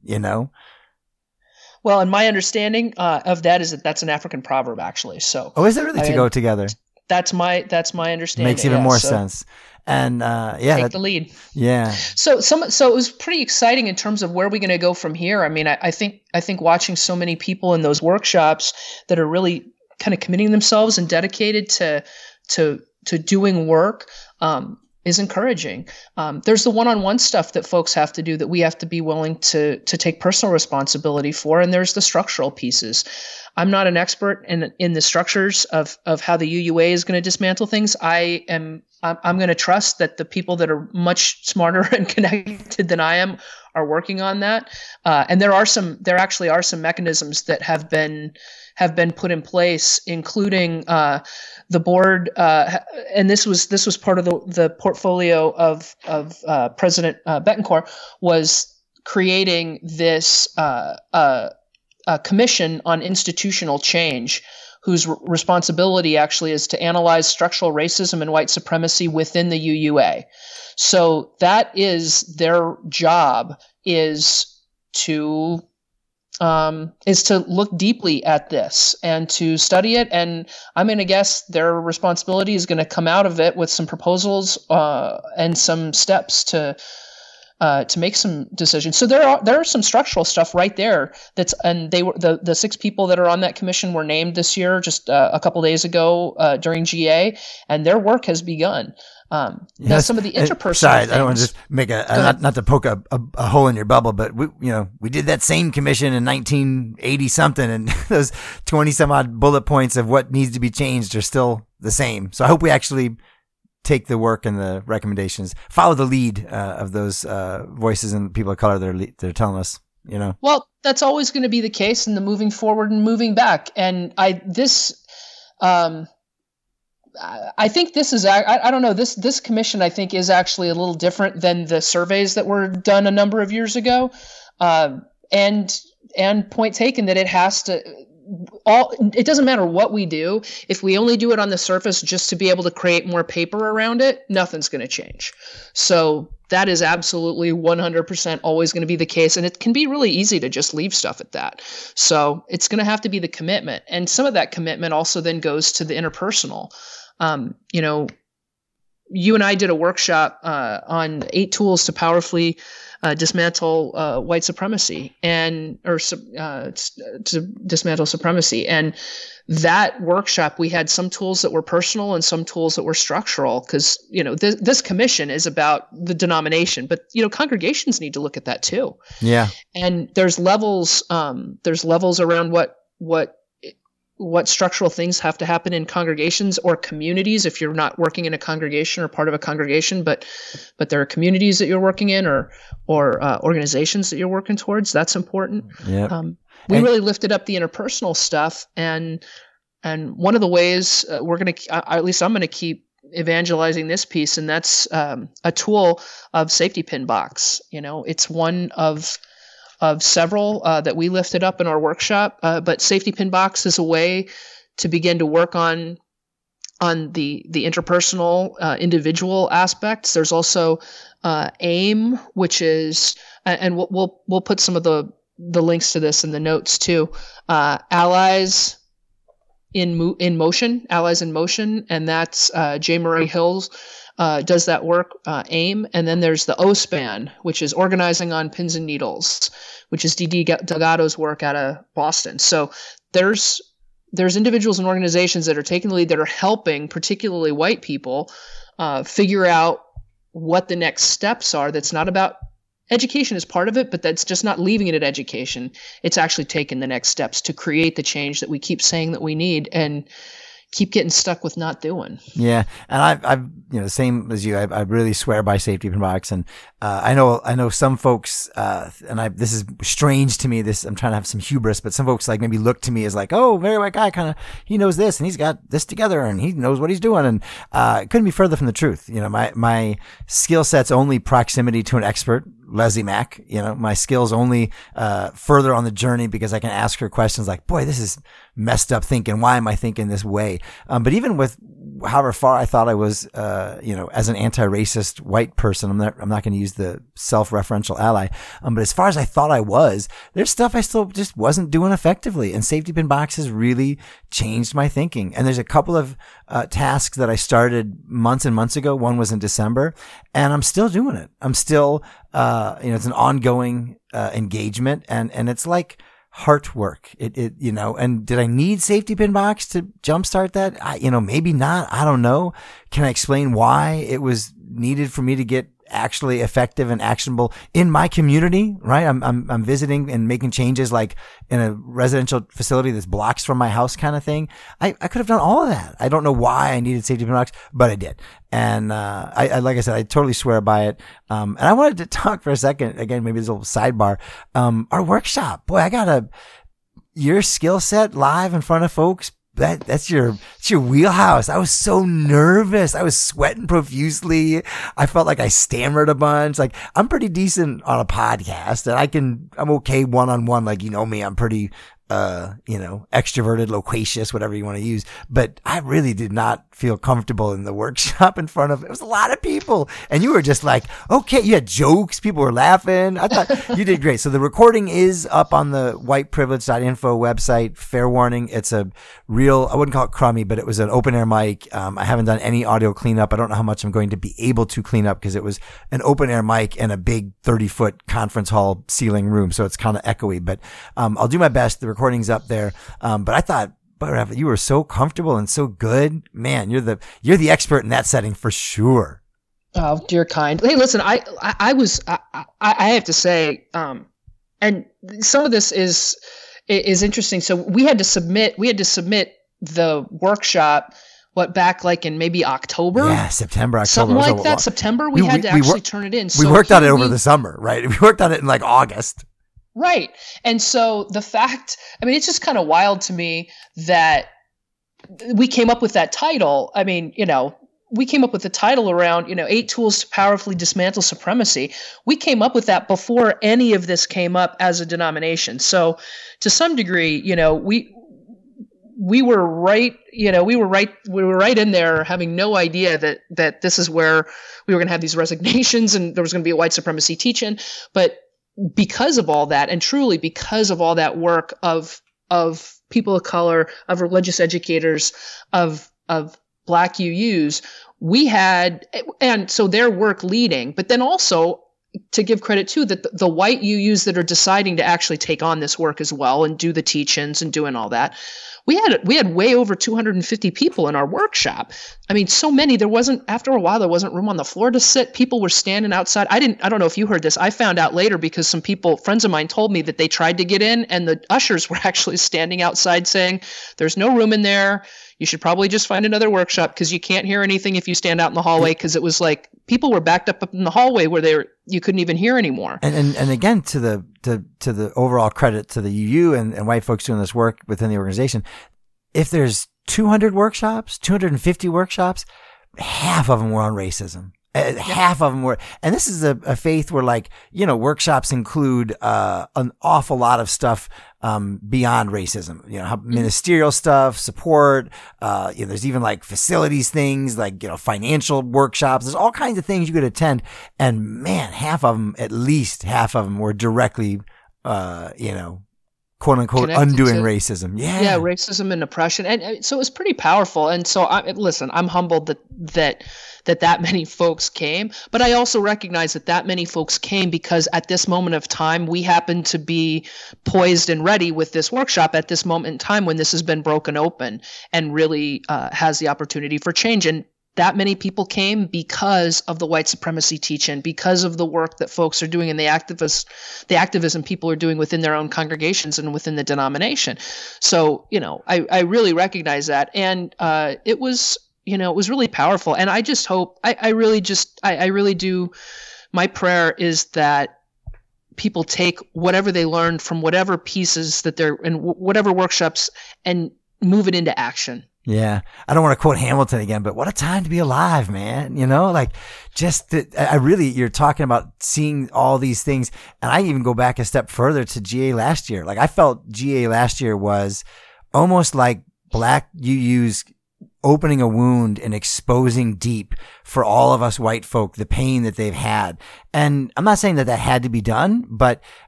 Well, and my understanding of that is that that's an African proverb, actually. So, is it really to go together? That's my understanding. Makes even more sense. And take the lead. Yeah. So it was pretty exciting in terms of where we're going to go from here. I mean, I think watching so many people in those workshops that are really kind of committing themselves and dedicated to doing work. is encouraging. There's the one-on-one stuff that folks have to do that we have to be willing to take personal responsibility for, and there's the structural pieces. I'm not an expert in the structures of how the UUA is going to dismantle things. I'm going to trust that the people that are much smarter and connected than I am are working on that. And there actually are some mechanisms that have been put in place, including the board. And this was part of the portfolio of President Betancourt, was creating this commission on institutional change, whose responsibility actually is to analyze structural racism and white supremacy within the UUA. So that is their job, is to look deeply at this and to study it. And I'm going to guess their responsibility is going to come out of it with some proposals and some steps to make some decisions. So there are some structural stuff right there. They were the 6 people that are on that commission were named this year, just a couple days ago during GA, and their work has begun. Now some of the interpersonal sorry, things, I don't want to just make not to poke a hole in your bubble, but we did that same commission in 1980 something, and those 20 some odd bullet points of what needs to be changed are still the same. So I hope we actually take the work and the recommendations, follow the lead of those voices and people of color they're telling us. Well, that's always going to be the case in the moving forward and moving back. And I think this is, I don't know, this commission, I think, is actually a little different than the surveys that were done a number of years ago. And point taken that it has to, it doesn't matter what we do. If we only do it on the surface just to be able to create more paper around it, nothing's going to change. So that is absolutely 100% always going to be the case. And it can be really easy to just leave stuff at that. So it's going to have to be the commitment. And some of that commitment also then goes to the interpersonal. You and I did a workshop on 8 tools to powerfully dismantle white supremacy to dismantle supremacy. And that workshop, we had some tools that were personal and some tools that were structural, because this commission is about the denomination, but congregations need to look at that too. Yeah. And there's levels around what structural things have to happen in congregations or communities. If you're not working in a congregation or part of a congregation, but there are communities that you're working in or organizations that you're working towards, that's important. Yeah. We really lifted up the interpersonal stuff, and one of the ways at least I'm going to keep evangelizing this piece, and that's a tool of Safety Pin Box. It's one of several that we lifted up in our workshop. But Safety Pin Box is a way to begin to work on the interpersonal individual aspects. There's also AIM, which is, and we'll put some of the links to this in the notes too. Allies in Motion, and that's J. Murray Hills does that work, AIM. And then there's the OSPAN, which is Organizing on Pins and Needles, which is D.D. Delgado's work out of Boston. So there's individuals and organizations that are taking the lead, that are helping particularly white people figure out what the next steps are. That's not about education is part of it, but that's just not leaving it at education. It's actually taking the next steps to create the change that we keep saying that we need and keep getting stuck with not doing. Yeah. And I've same as you, I really swear by Safety Pin Box. And, I know some folks, and this is strange to me. I'm trying to have some hubris, but some folks like maybe look to me as like, oh, very white guy, he knows this and he's got this together and he knows what he's doing. And, it couldn't be further from the truth. My skill set's only proximity to an expert, Leslie Mack. My skills only, further on the journey because I can ask her questions like, boy, this is messed up thinking. Why am I thinking this way? But even with however far I thought I was, as an anti-racist white person, I'm not going to use the self-referential ally. But as far as I thought I was, there's stuff I still just wasn't doing effectively. And Safety Pin Box has really changed my thinking. And there's a couple of, tasks that I started months and months ago. One was in December and I'm still doing it. I'm still, it's an ongoing, engagement and it's like, heart work. And did I need safety pin box to jumpstart that? Maybe not. I don't know. Can I explain why it was needed for me to get actually effective and actionable in my community, right? I'm visiting and making changes like in a residential facility that's blocks from my house kind of thing. I could have done all of that. I don't know why I needed safety pin box, but I did. And, I like I said, I totally swear by it. And I wanted to talk for a second, again, maybe this little sidebar, our workshop. Boy, your skill set live in front of folks, that's your wheelhouse. I was so nervous. I was sweating profusely. I felt like I stammered a bunch. Like, I'm pretty decent on a podcast, and I'm okay one-on-one. Like, me, I'm pretty, extroverted, loquacious, whatever you want to use. But I really did not feel comfortable in the workshop in front of, it was a lot of people. And you were just like, okay, you had jokes. People were laughing. I thought you did great. So the recording is up on the whiteprivilege.info website. Fair warning. It's a real, I wouldn't call it crummy, but it was an open air mic. I haven't done any audio cleanup. I don't know how much I'm going to be able to clean up because it was an open air mic in a big 30-foot conference hall ceiling room. So it's kind of echoey, but, I'll do my best. The recording's up there. But I thought, you were so comfortable and so good, man. You're the expert in that setting for sure. Oh, dear kind. Hey, listen, I have to say, and some of this is interesting. So we had to submit the workshop, back like in maybe October? Yeah, September, October. Something like that. September, we had to actually turn it in. We worked on it over the summer, right? We worked on it in like August. Right. And so the fact, it's just kind of wild to me that we came up with that title. We came up with the title around, 8 tools to powerfully dismantle supremacy. We came up with that before any of this came up as a denomination. So to some degree, we were right, we were right in there having no idea that this is where we were going to have these resignations and there was going to be a white supremacy teach-in. But because of all that, and truly because of all that work of people of color, of religious educators, of Black UUs, we had, and so their work leading, but then also to give credit to the white UUs that are deciding to actually take on this work as well and do the teach-ins and doing all that. We had way over 250 people in our workshop. So many, after a while, there wasn't room on the floor to sit. People were standing outside. I don't know if you heard this. I found out later because some friends of mine told me that they tried to get in and the ushers were actually standing outside saying, there's no room in there. You should probably just find another workshop because you can't hear anything if you stand out in the hallway, because it was like people were backed up in the hallway where you couldn't even hear anymore. And again, to the overall credit to the UU and white folks doing this work within the organization, if there's 200 workshops, 250 workshops, half of them were on racism. Half of them were, and this is a faith where workshops include, an awful lot of stuff, beyond racism, ministerial stuff, support, there's even like facilities things, like, financial workshops. There's all kinds of things you could attend. And man, at least half of them were directly, quote unquote, undoing racism. Yeah. Racism and oppression. And so it was pretty powerful. And so I'm humbled that many folks came, but I also recognize that many folks came because at this moment of time, we happen to be poised and ready with this workshop at this moment in time when this has been broken open and really has the opportunity for change. And that many people came because of the white supremacy teach-in, because of the work that folks are doing and the activism people are doing within their own congregations and within the denomination. So, I really recognize that. And it was really powerful. And I just hope, I really do, my prayer is that people take whatever they learned from whatever pieces that they're in, whatever workshops, and move it into action. Yeah. I don't want to quote Hamilton again, but what a time to be alive, man. You're talking about seeing all these things. And I even go back a step further to GA last year. Like, I felt GA last year was almost like Black UUs opening a wound and exposing deep for all of us white folk the pain that they've had. And I'm not saying that had to be done, but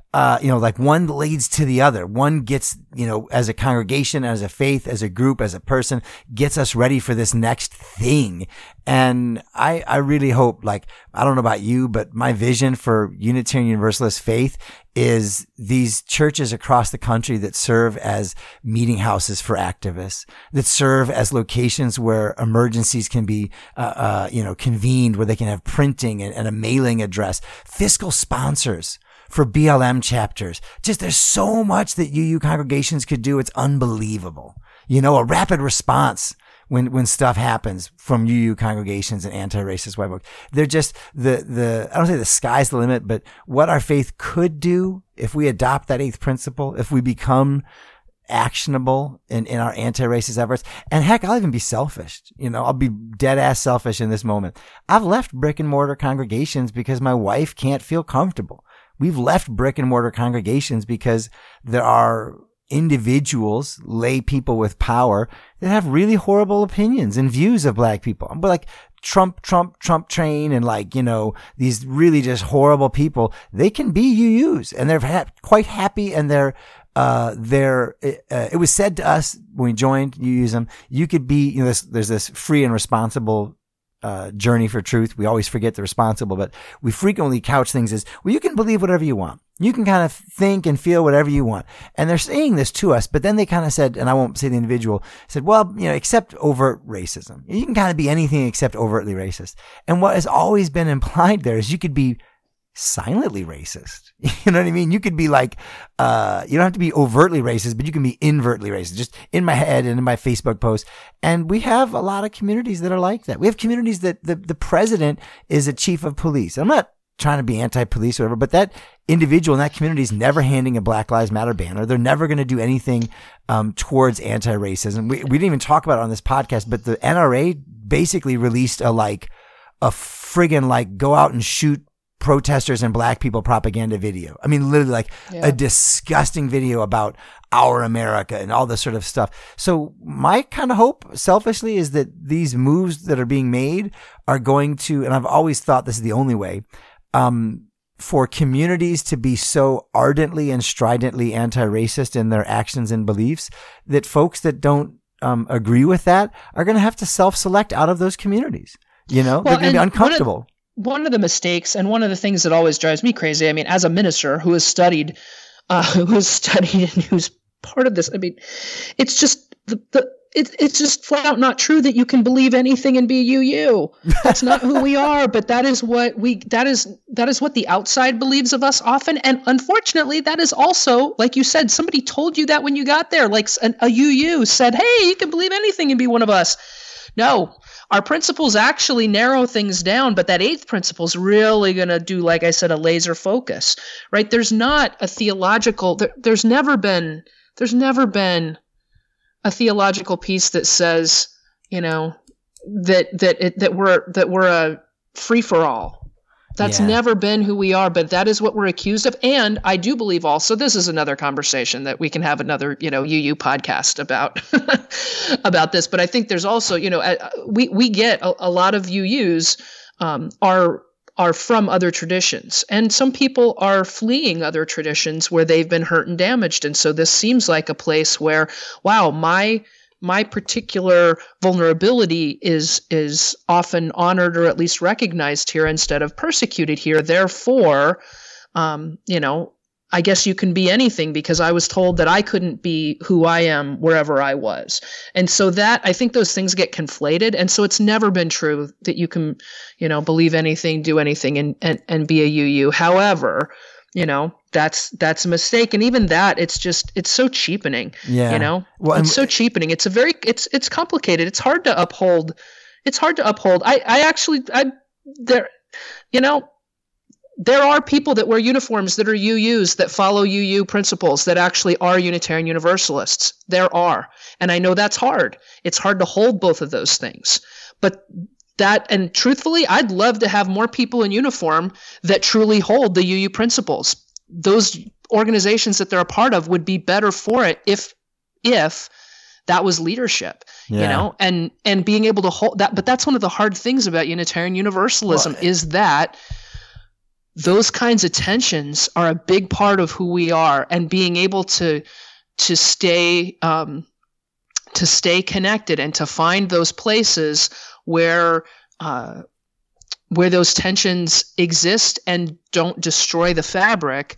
like one leads to the other. One gets, as a congregation, as a faith, as a group, as a person, gets us ready for this next thing. And I really hope, I don't know about you, but my vision for Unitarian Universalist faith is these churches across the country that serve as meeting houses for activists, that serve as locations where emergencies can be, convened, where they can have printing and a mailing address, fiscal sponsors for BLM chapters. Just there's so much that UU congregations could do. It's unbelievable. A rapid response when stuff happens from UU congregations and anti-racist white folks. They're just I don't say the sky's the limit, but what our faith could do if we adopt that eighth principle, if we become actionable in our anti-racist efforts. And heck, I'll even be selfish. I'll be dead ass selfish in this moment. I've left brick and mortar congregations because my wife can't feel comfortable. We've left brick and mortar congregations because there are individuals, lay people with power that have really horrible opinions and views of black people. But like Trump train and these really just horrible people, they can be UUs and they're quite happy and it was said to us when we joined UUism, you could be, there's this free and responsible journey for truth. We always forget the responsible, but we frequently couch things as, well, you can believe whatever you want. You can kind of think and feel whatever you want. And they're saying this to us, but then they kind of said, and I won't say the individual, said, well, except overt racism. You can kind of be anything except overtly racist. And what has always been implied there is you could be silently racist. You know what I mean? You could be you don't have to be overtly racist, but you can be invertly racist, just in my head and in my Facebook post. And we have a lot of communities that are like that. We have communities that the president is a chief of police. I'm not trying to be anti-police or whatever, but that individual in that community is never handing a Black Lives Matter banner. They're never going to do anything towards anti-racism. We didn't even talk about it on this podcast, but the NRA basically released a friggin' go out and shoot protesters and black people propaganda video. I mean, literally a disgusting video about our America and all this sort of stuff. So my kind of hope selfishly is that these moves that are being made are going to, and I've always thought this is the only way, for communities to be so ardently and stridently anti-racist in their actions and beliefs that folks that don't agree with that are going to have to self-select out of those communities. They're going to be uncomfortable. One of the mistakes and one of the things that always drives me crazy, I mean, as a minister who has studied and who's part of this, I mean, it's just it's just flat out not true that you can believe anything and be UU. That's not who we are, but that is what the outside believes of us often. And unfortunately, that is also, like you said, somebody told you that when you got there, like a UU said, hey, you can believe anything and be one of us. No. Our principles actually narrow things down, but that eighth principle is really going to do, like I said, a laser focus, right? There's not a theological, there's never been a theological piece that says, that we're a free for all. That's never been who we are, but that is what we're accused of. And I do believe also, this is another conversation that we can have another, UU podcast about, about this. But I think there's also, we get a lot of UUs, are from other traditions, and some people are fleeing other traditions where they've been hurt and damaged. And so this seems like a place where, wow, my particular vulnerability is often honored or at least recognized here instead of persecuted here. Therefore, I guess you can be anything because I was told that I couldn't be who I am wherever I was. And so that, I think those things get conflated. And so it's never been true that you can, believe anything, do anything and be a UU. However, that's a mistake. And even that, it's so cheapening, well, it's so cheapening. It's complicated. It's hard to uphold. There are people that wear uniforms that are UUs that follow UU principles that actually are Unitarian Universalists. There are. And I know that's hard. It's hard to hold both of those things. But and truthfully, I'd love to have more people in uniform that truly hold the UU principles. Those organizations that they're a part of would be better for it if that was leadership, and being able to hold that. But that's one of the hard things about Unitarian Universalism is that those kinds of tensions are a big part of who we are, and being able to stay connected and to find those places where those tensions exist and don't destroy the fabric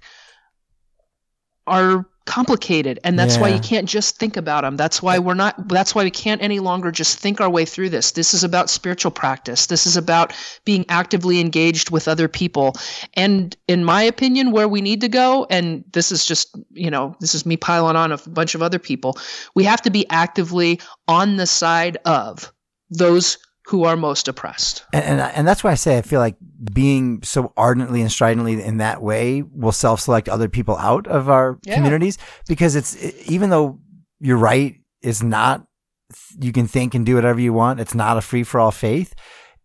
are complicated. And that's why you can't just think about them. That's why we can't any longer just think our way through this. This is about spiritual practice. This is about being actively engaged with other people. And in my opinion, where we need to go, and this is just, this is me piling on a bunch of other people, we have to be actively on the side of those who are most oppressed. And that's why I say I feel like being so ardently and stridently in that way will self-select other people out of our communities, because even though you're right, it's not, you can think and do whatever you want. It's not a free-for-all faith.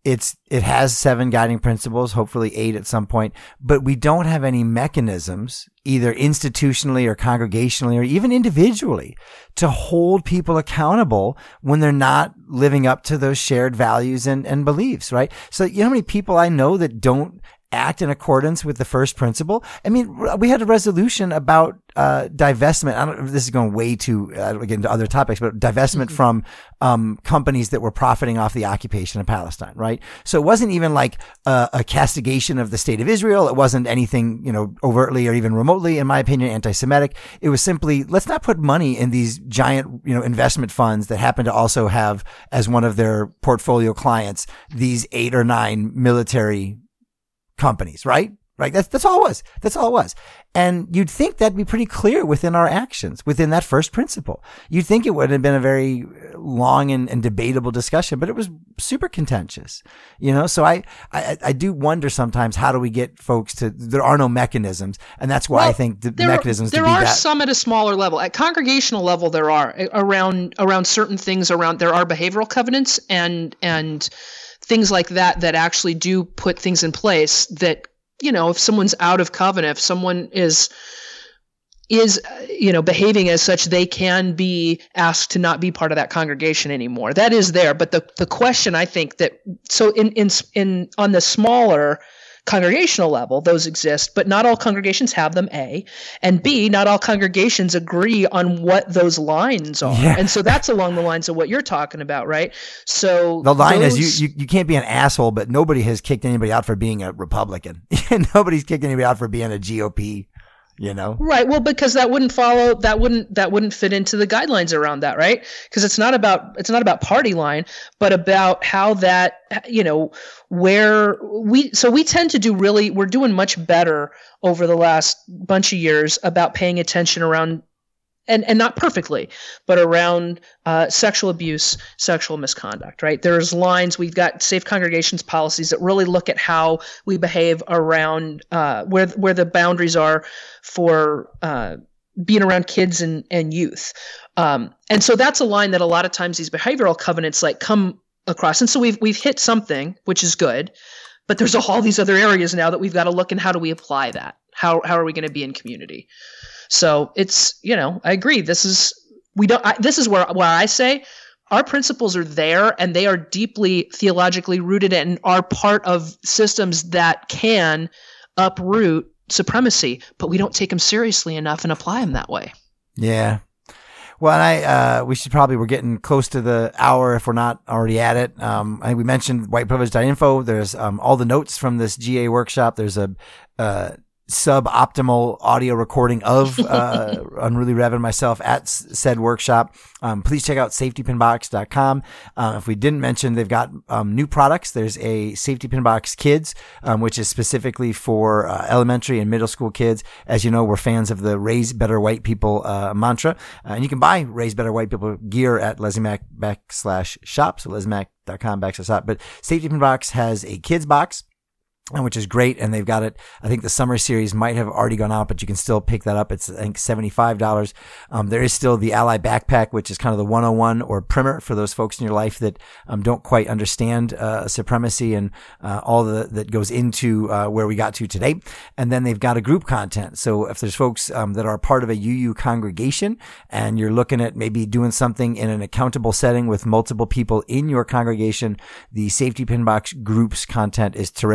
It has 7 guiding principles, hopefully 8 at some point, but we don't have any mechanisms, either institutionally or congregationally or even individually, to hold people accountable when they're not living up to those shared values and beliefs, right? So you know how many people I know that don't act in accordance with the first principle? I mean, we had a resolution about divestment. I don't know if this is going way too, get into other topics, but divestment from companies that were profiting off the occupation of Palestine, right? So it wasn't even like a castigation of the state of Israel. It wasn't anything, overtly or even remotely, in my opinion, anti-Semitic. It was simply, let's not put money in these giant, investment funds that happen to also have as one of their portfolio clients these 8 or 9 military companies, right? Right. That's all it was. That's all it was. And you'd think that'd be pretty clear within our actions, within that first principle. You'd think it would have been a very long and debatable discussion, but it was super contentious, So I do wonder sometimes, how do we get folks there are no mechanisms. And that's why I think the mechanisms there are some at a smaller level. At congregational level, there are around certain things there are behavioral covenants and things like that actually do put things in place that, if someone's out of covenant, if someone is behaving as such, they can be asked to not be part of that congregation anymore. That is there. But the question, I think, that so in on the smaller congregational level, those exist, but not all congregations have them, A, and B, not all congregations agree on what those lines are. Yeah. And so that's along the lines of what you're talking about, right? So the line is you can't be an asshole, but nobody has kicked anybody out for being a Republican. Nobody's kicked anybody out for being a GOP. Right. Well, because that wouldn't fit into the guidelines around that, right? Because it's not about party line, but about how that, where we tend to do we're doing much better over the last bunch of years about paying attention around, and not perfectly, but around sexual abuse, sexual misconduct, right? There's lines, we've got safe congregations policies that really look at how we behave around where the boundaries are for being around kids and youth. And so that's a line that a lot of times these behavioral covenants come across. And so we've hit something, which is good, but there's all these other areas now that we've got to look and how do we apply that? How are we going to be in community? So it's, I agree. This is where I say our principles are there and they are deeply theologically rooted and are part of systems that can uproot supremacy, but we don't take them seriously enough and apply them that way. Yeah. Well, and we're getting close to the hour if we're not already at it. I think we mentioned whiteprivilege.info. There's all the notes from this GA workshop. There's a suboptimal audio recording of Unruly Rev and myself at said workshop. Please check out safetypinbox.com. If we didn't mention, they've got new products. There's a Safety Pin Box Kids, which is specifically for elementary and middle school kids. As you know, we're fans of the Raise Better White People mantra. And you can buy Raise Better White People gear at leslieMac.com/shop. So leslieMac.com/shop. But Safety Pin Box has a kids box, which is great. And they've got it. I think the summer series might have already gone out, but you can still pick that up. It's, I think, $75. There is still the Ally backpack, which is kind of the 101 or primer for those folks in your life that don't quite understand supremacy and all that goes into where we got to today. And then they've got a group content. So if there's folks that are part of a UU congregation and you're looking at maybe doing something in an accountable setting with multiple people in your congregation, the Safety Pin Box groups content is terrific.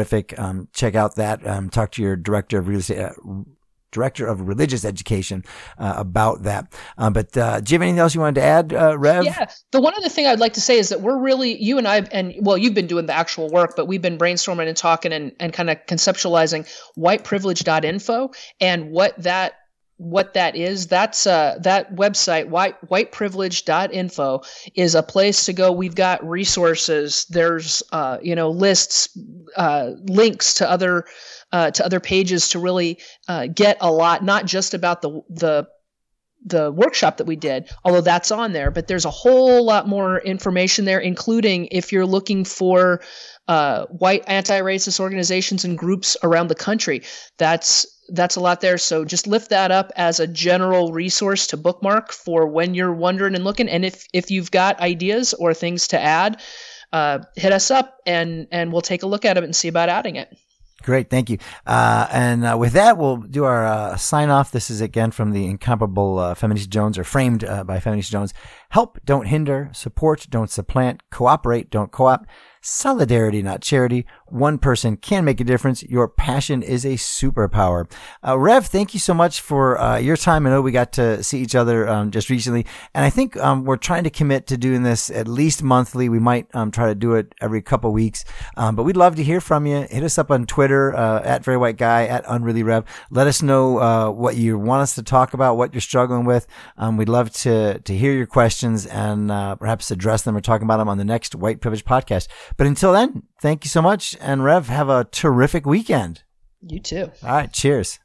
check out that. Talk to your director of religious education about that. But do you have anything else you wanted to add, Rev? Yeah. The one other thing I'd like to say is that we're really, you and I, and well, you've been doing the actual work, but we've been brainstorming and talking and kind of conceptualizing whiteprivilege.info and what that is. That's that website, whiteprivilege.info, is a place to go. We've got resources. There's lists, links to other pages to really get a lot, not just about the workshop that we did, although that's on there, but there's a whole lot more information there, including if you're looking for white anti-racist organizations and groups around the country. That's a lot there. So just lift that up as a general resource to bookmark for when you're wondering and looking. And if you've got ideas or things to add, hit us up and we'll take a look at it and see about adding it. Great. Thank you. And with that, we'll do our sign off. This is again from the incomparable Feminista Jones, or framed by Feminista Jones. Help, don't hinder. Support, don't supplant. Cooperate, don't co-opt. Solidarity, not charity. One person can make a difference. Your passion is a superpower. Rev, thank you so much for your time. I know we got to see each other just recently, and I think we're trying to commit to doing this at least monthly. We might try to do it every couple weeks, but we'd love to hear from you. Hit us up on Twitter at Very White Guy, at UnreallyRev. Let us know what you want us to talk about, what you're struggling with. We'd love to hear your questions and perhaps address them or talk about them on the next White Privilege podcast. But until then, thank you so much. And Rev, have a terrific weekend. You too. All right. Cheers.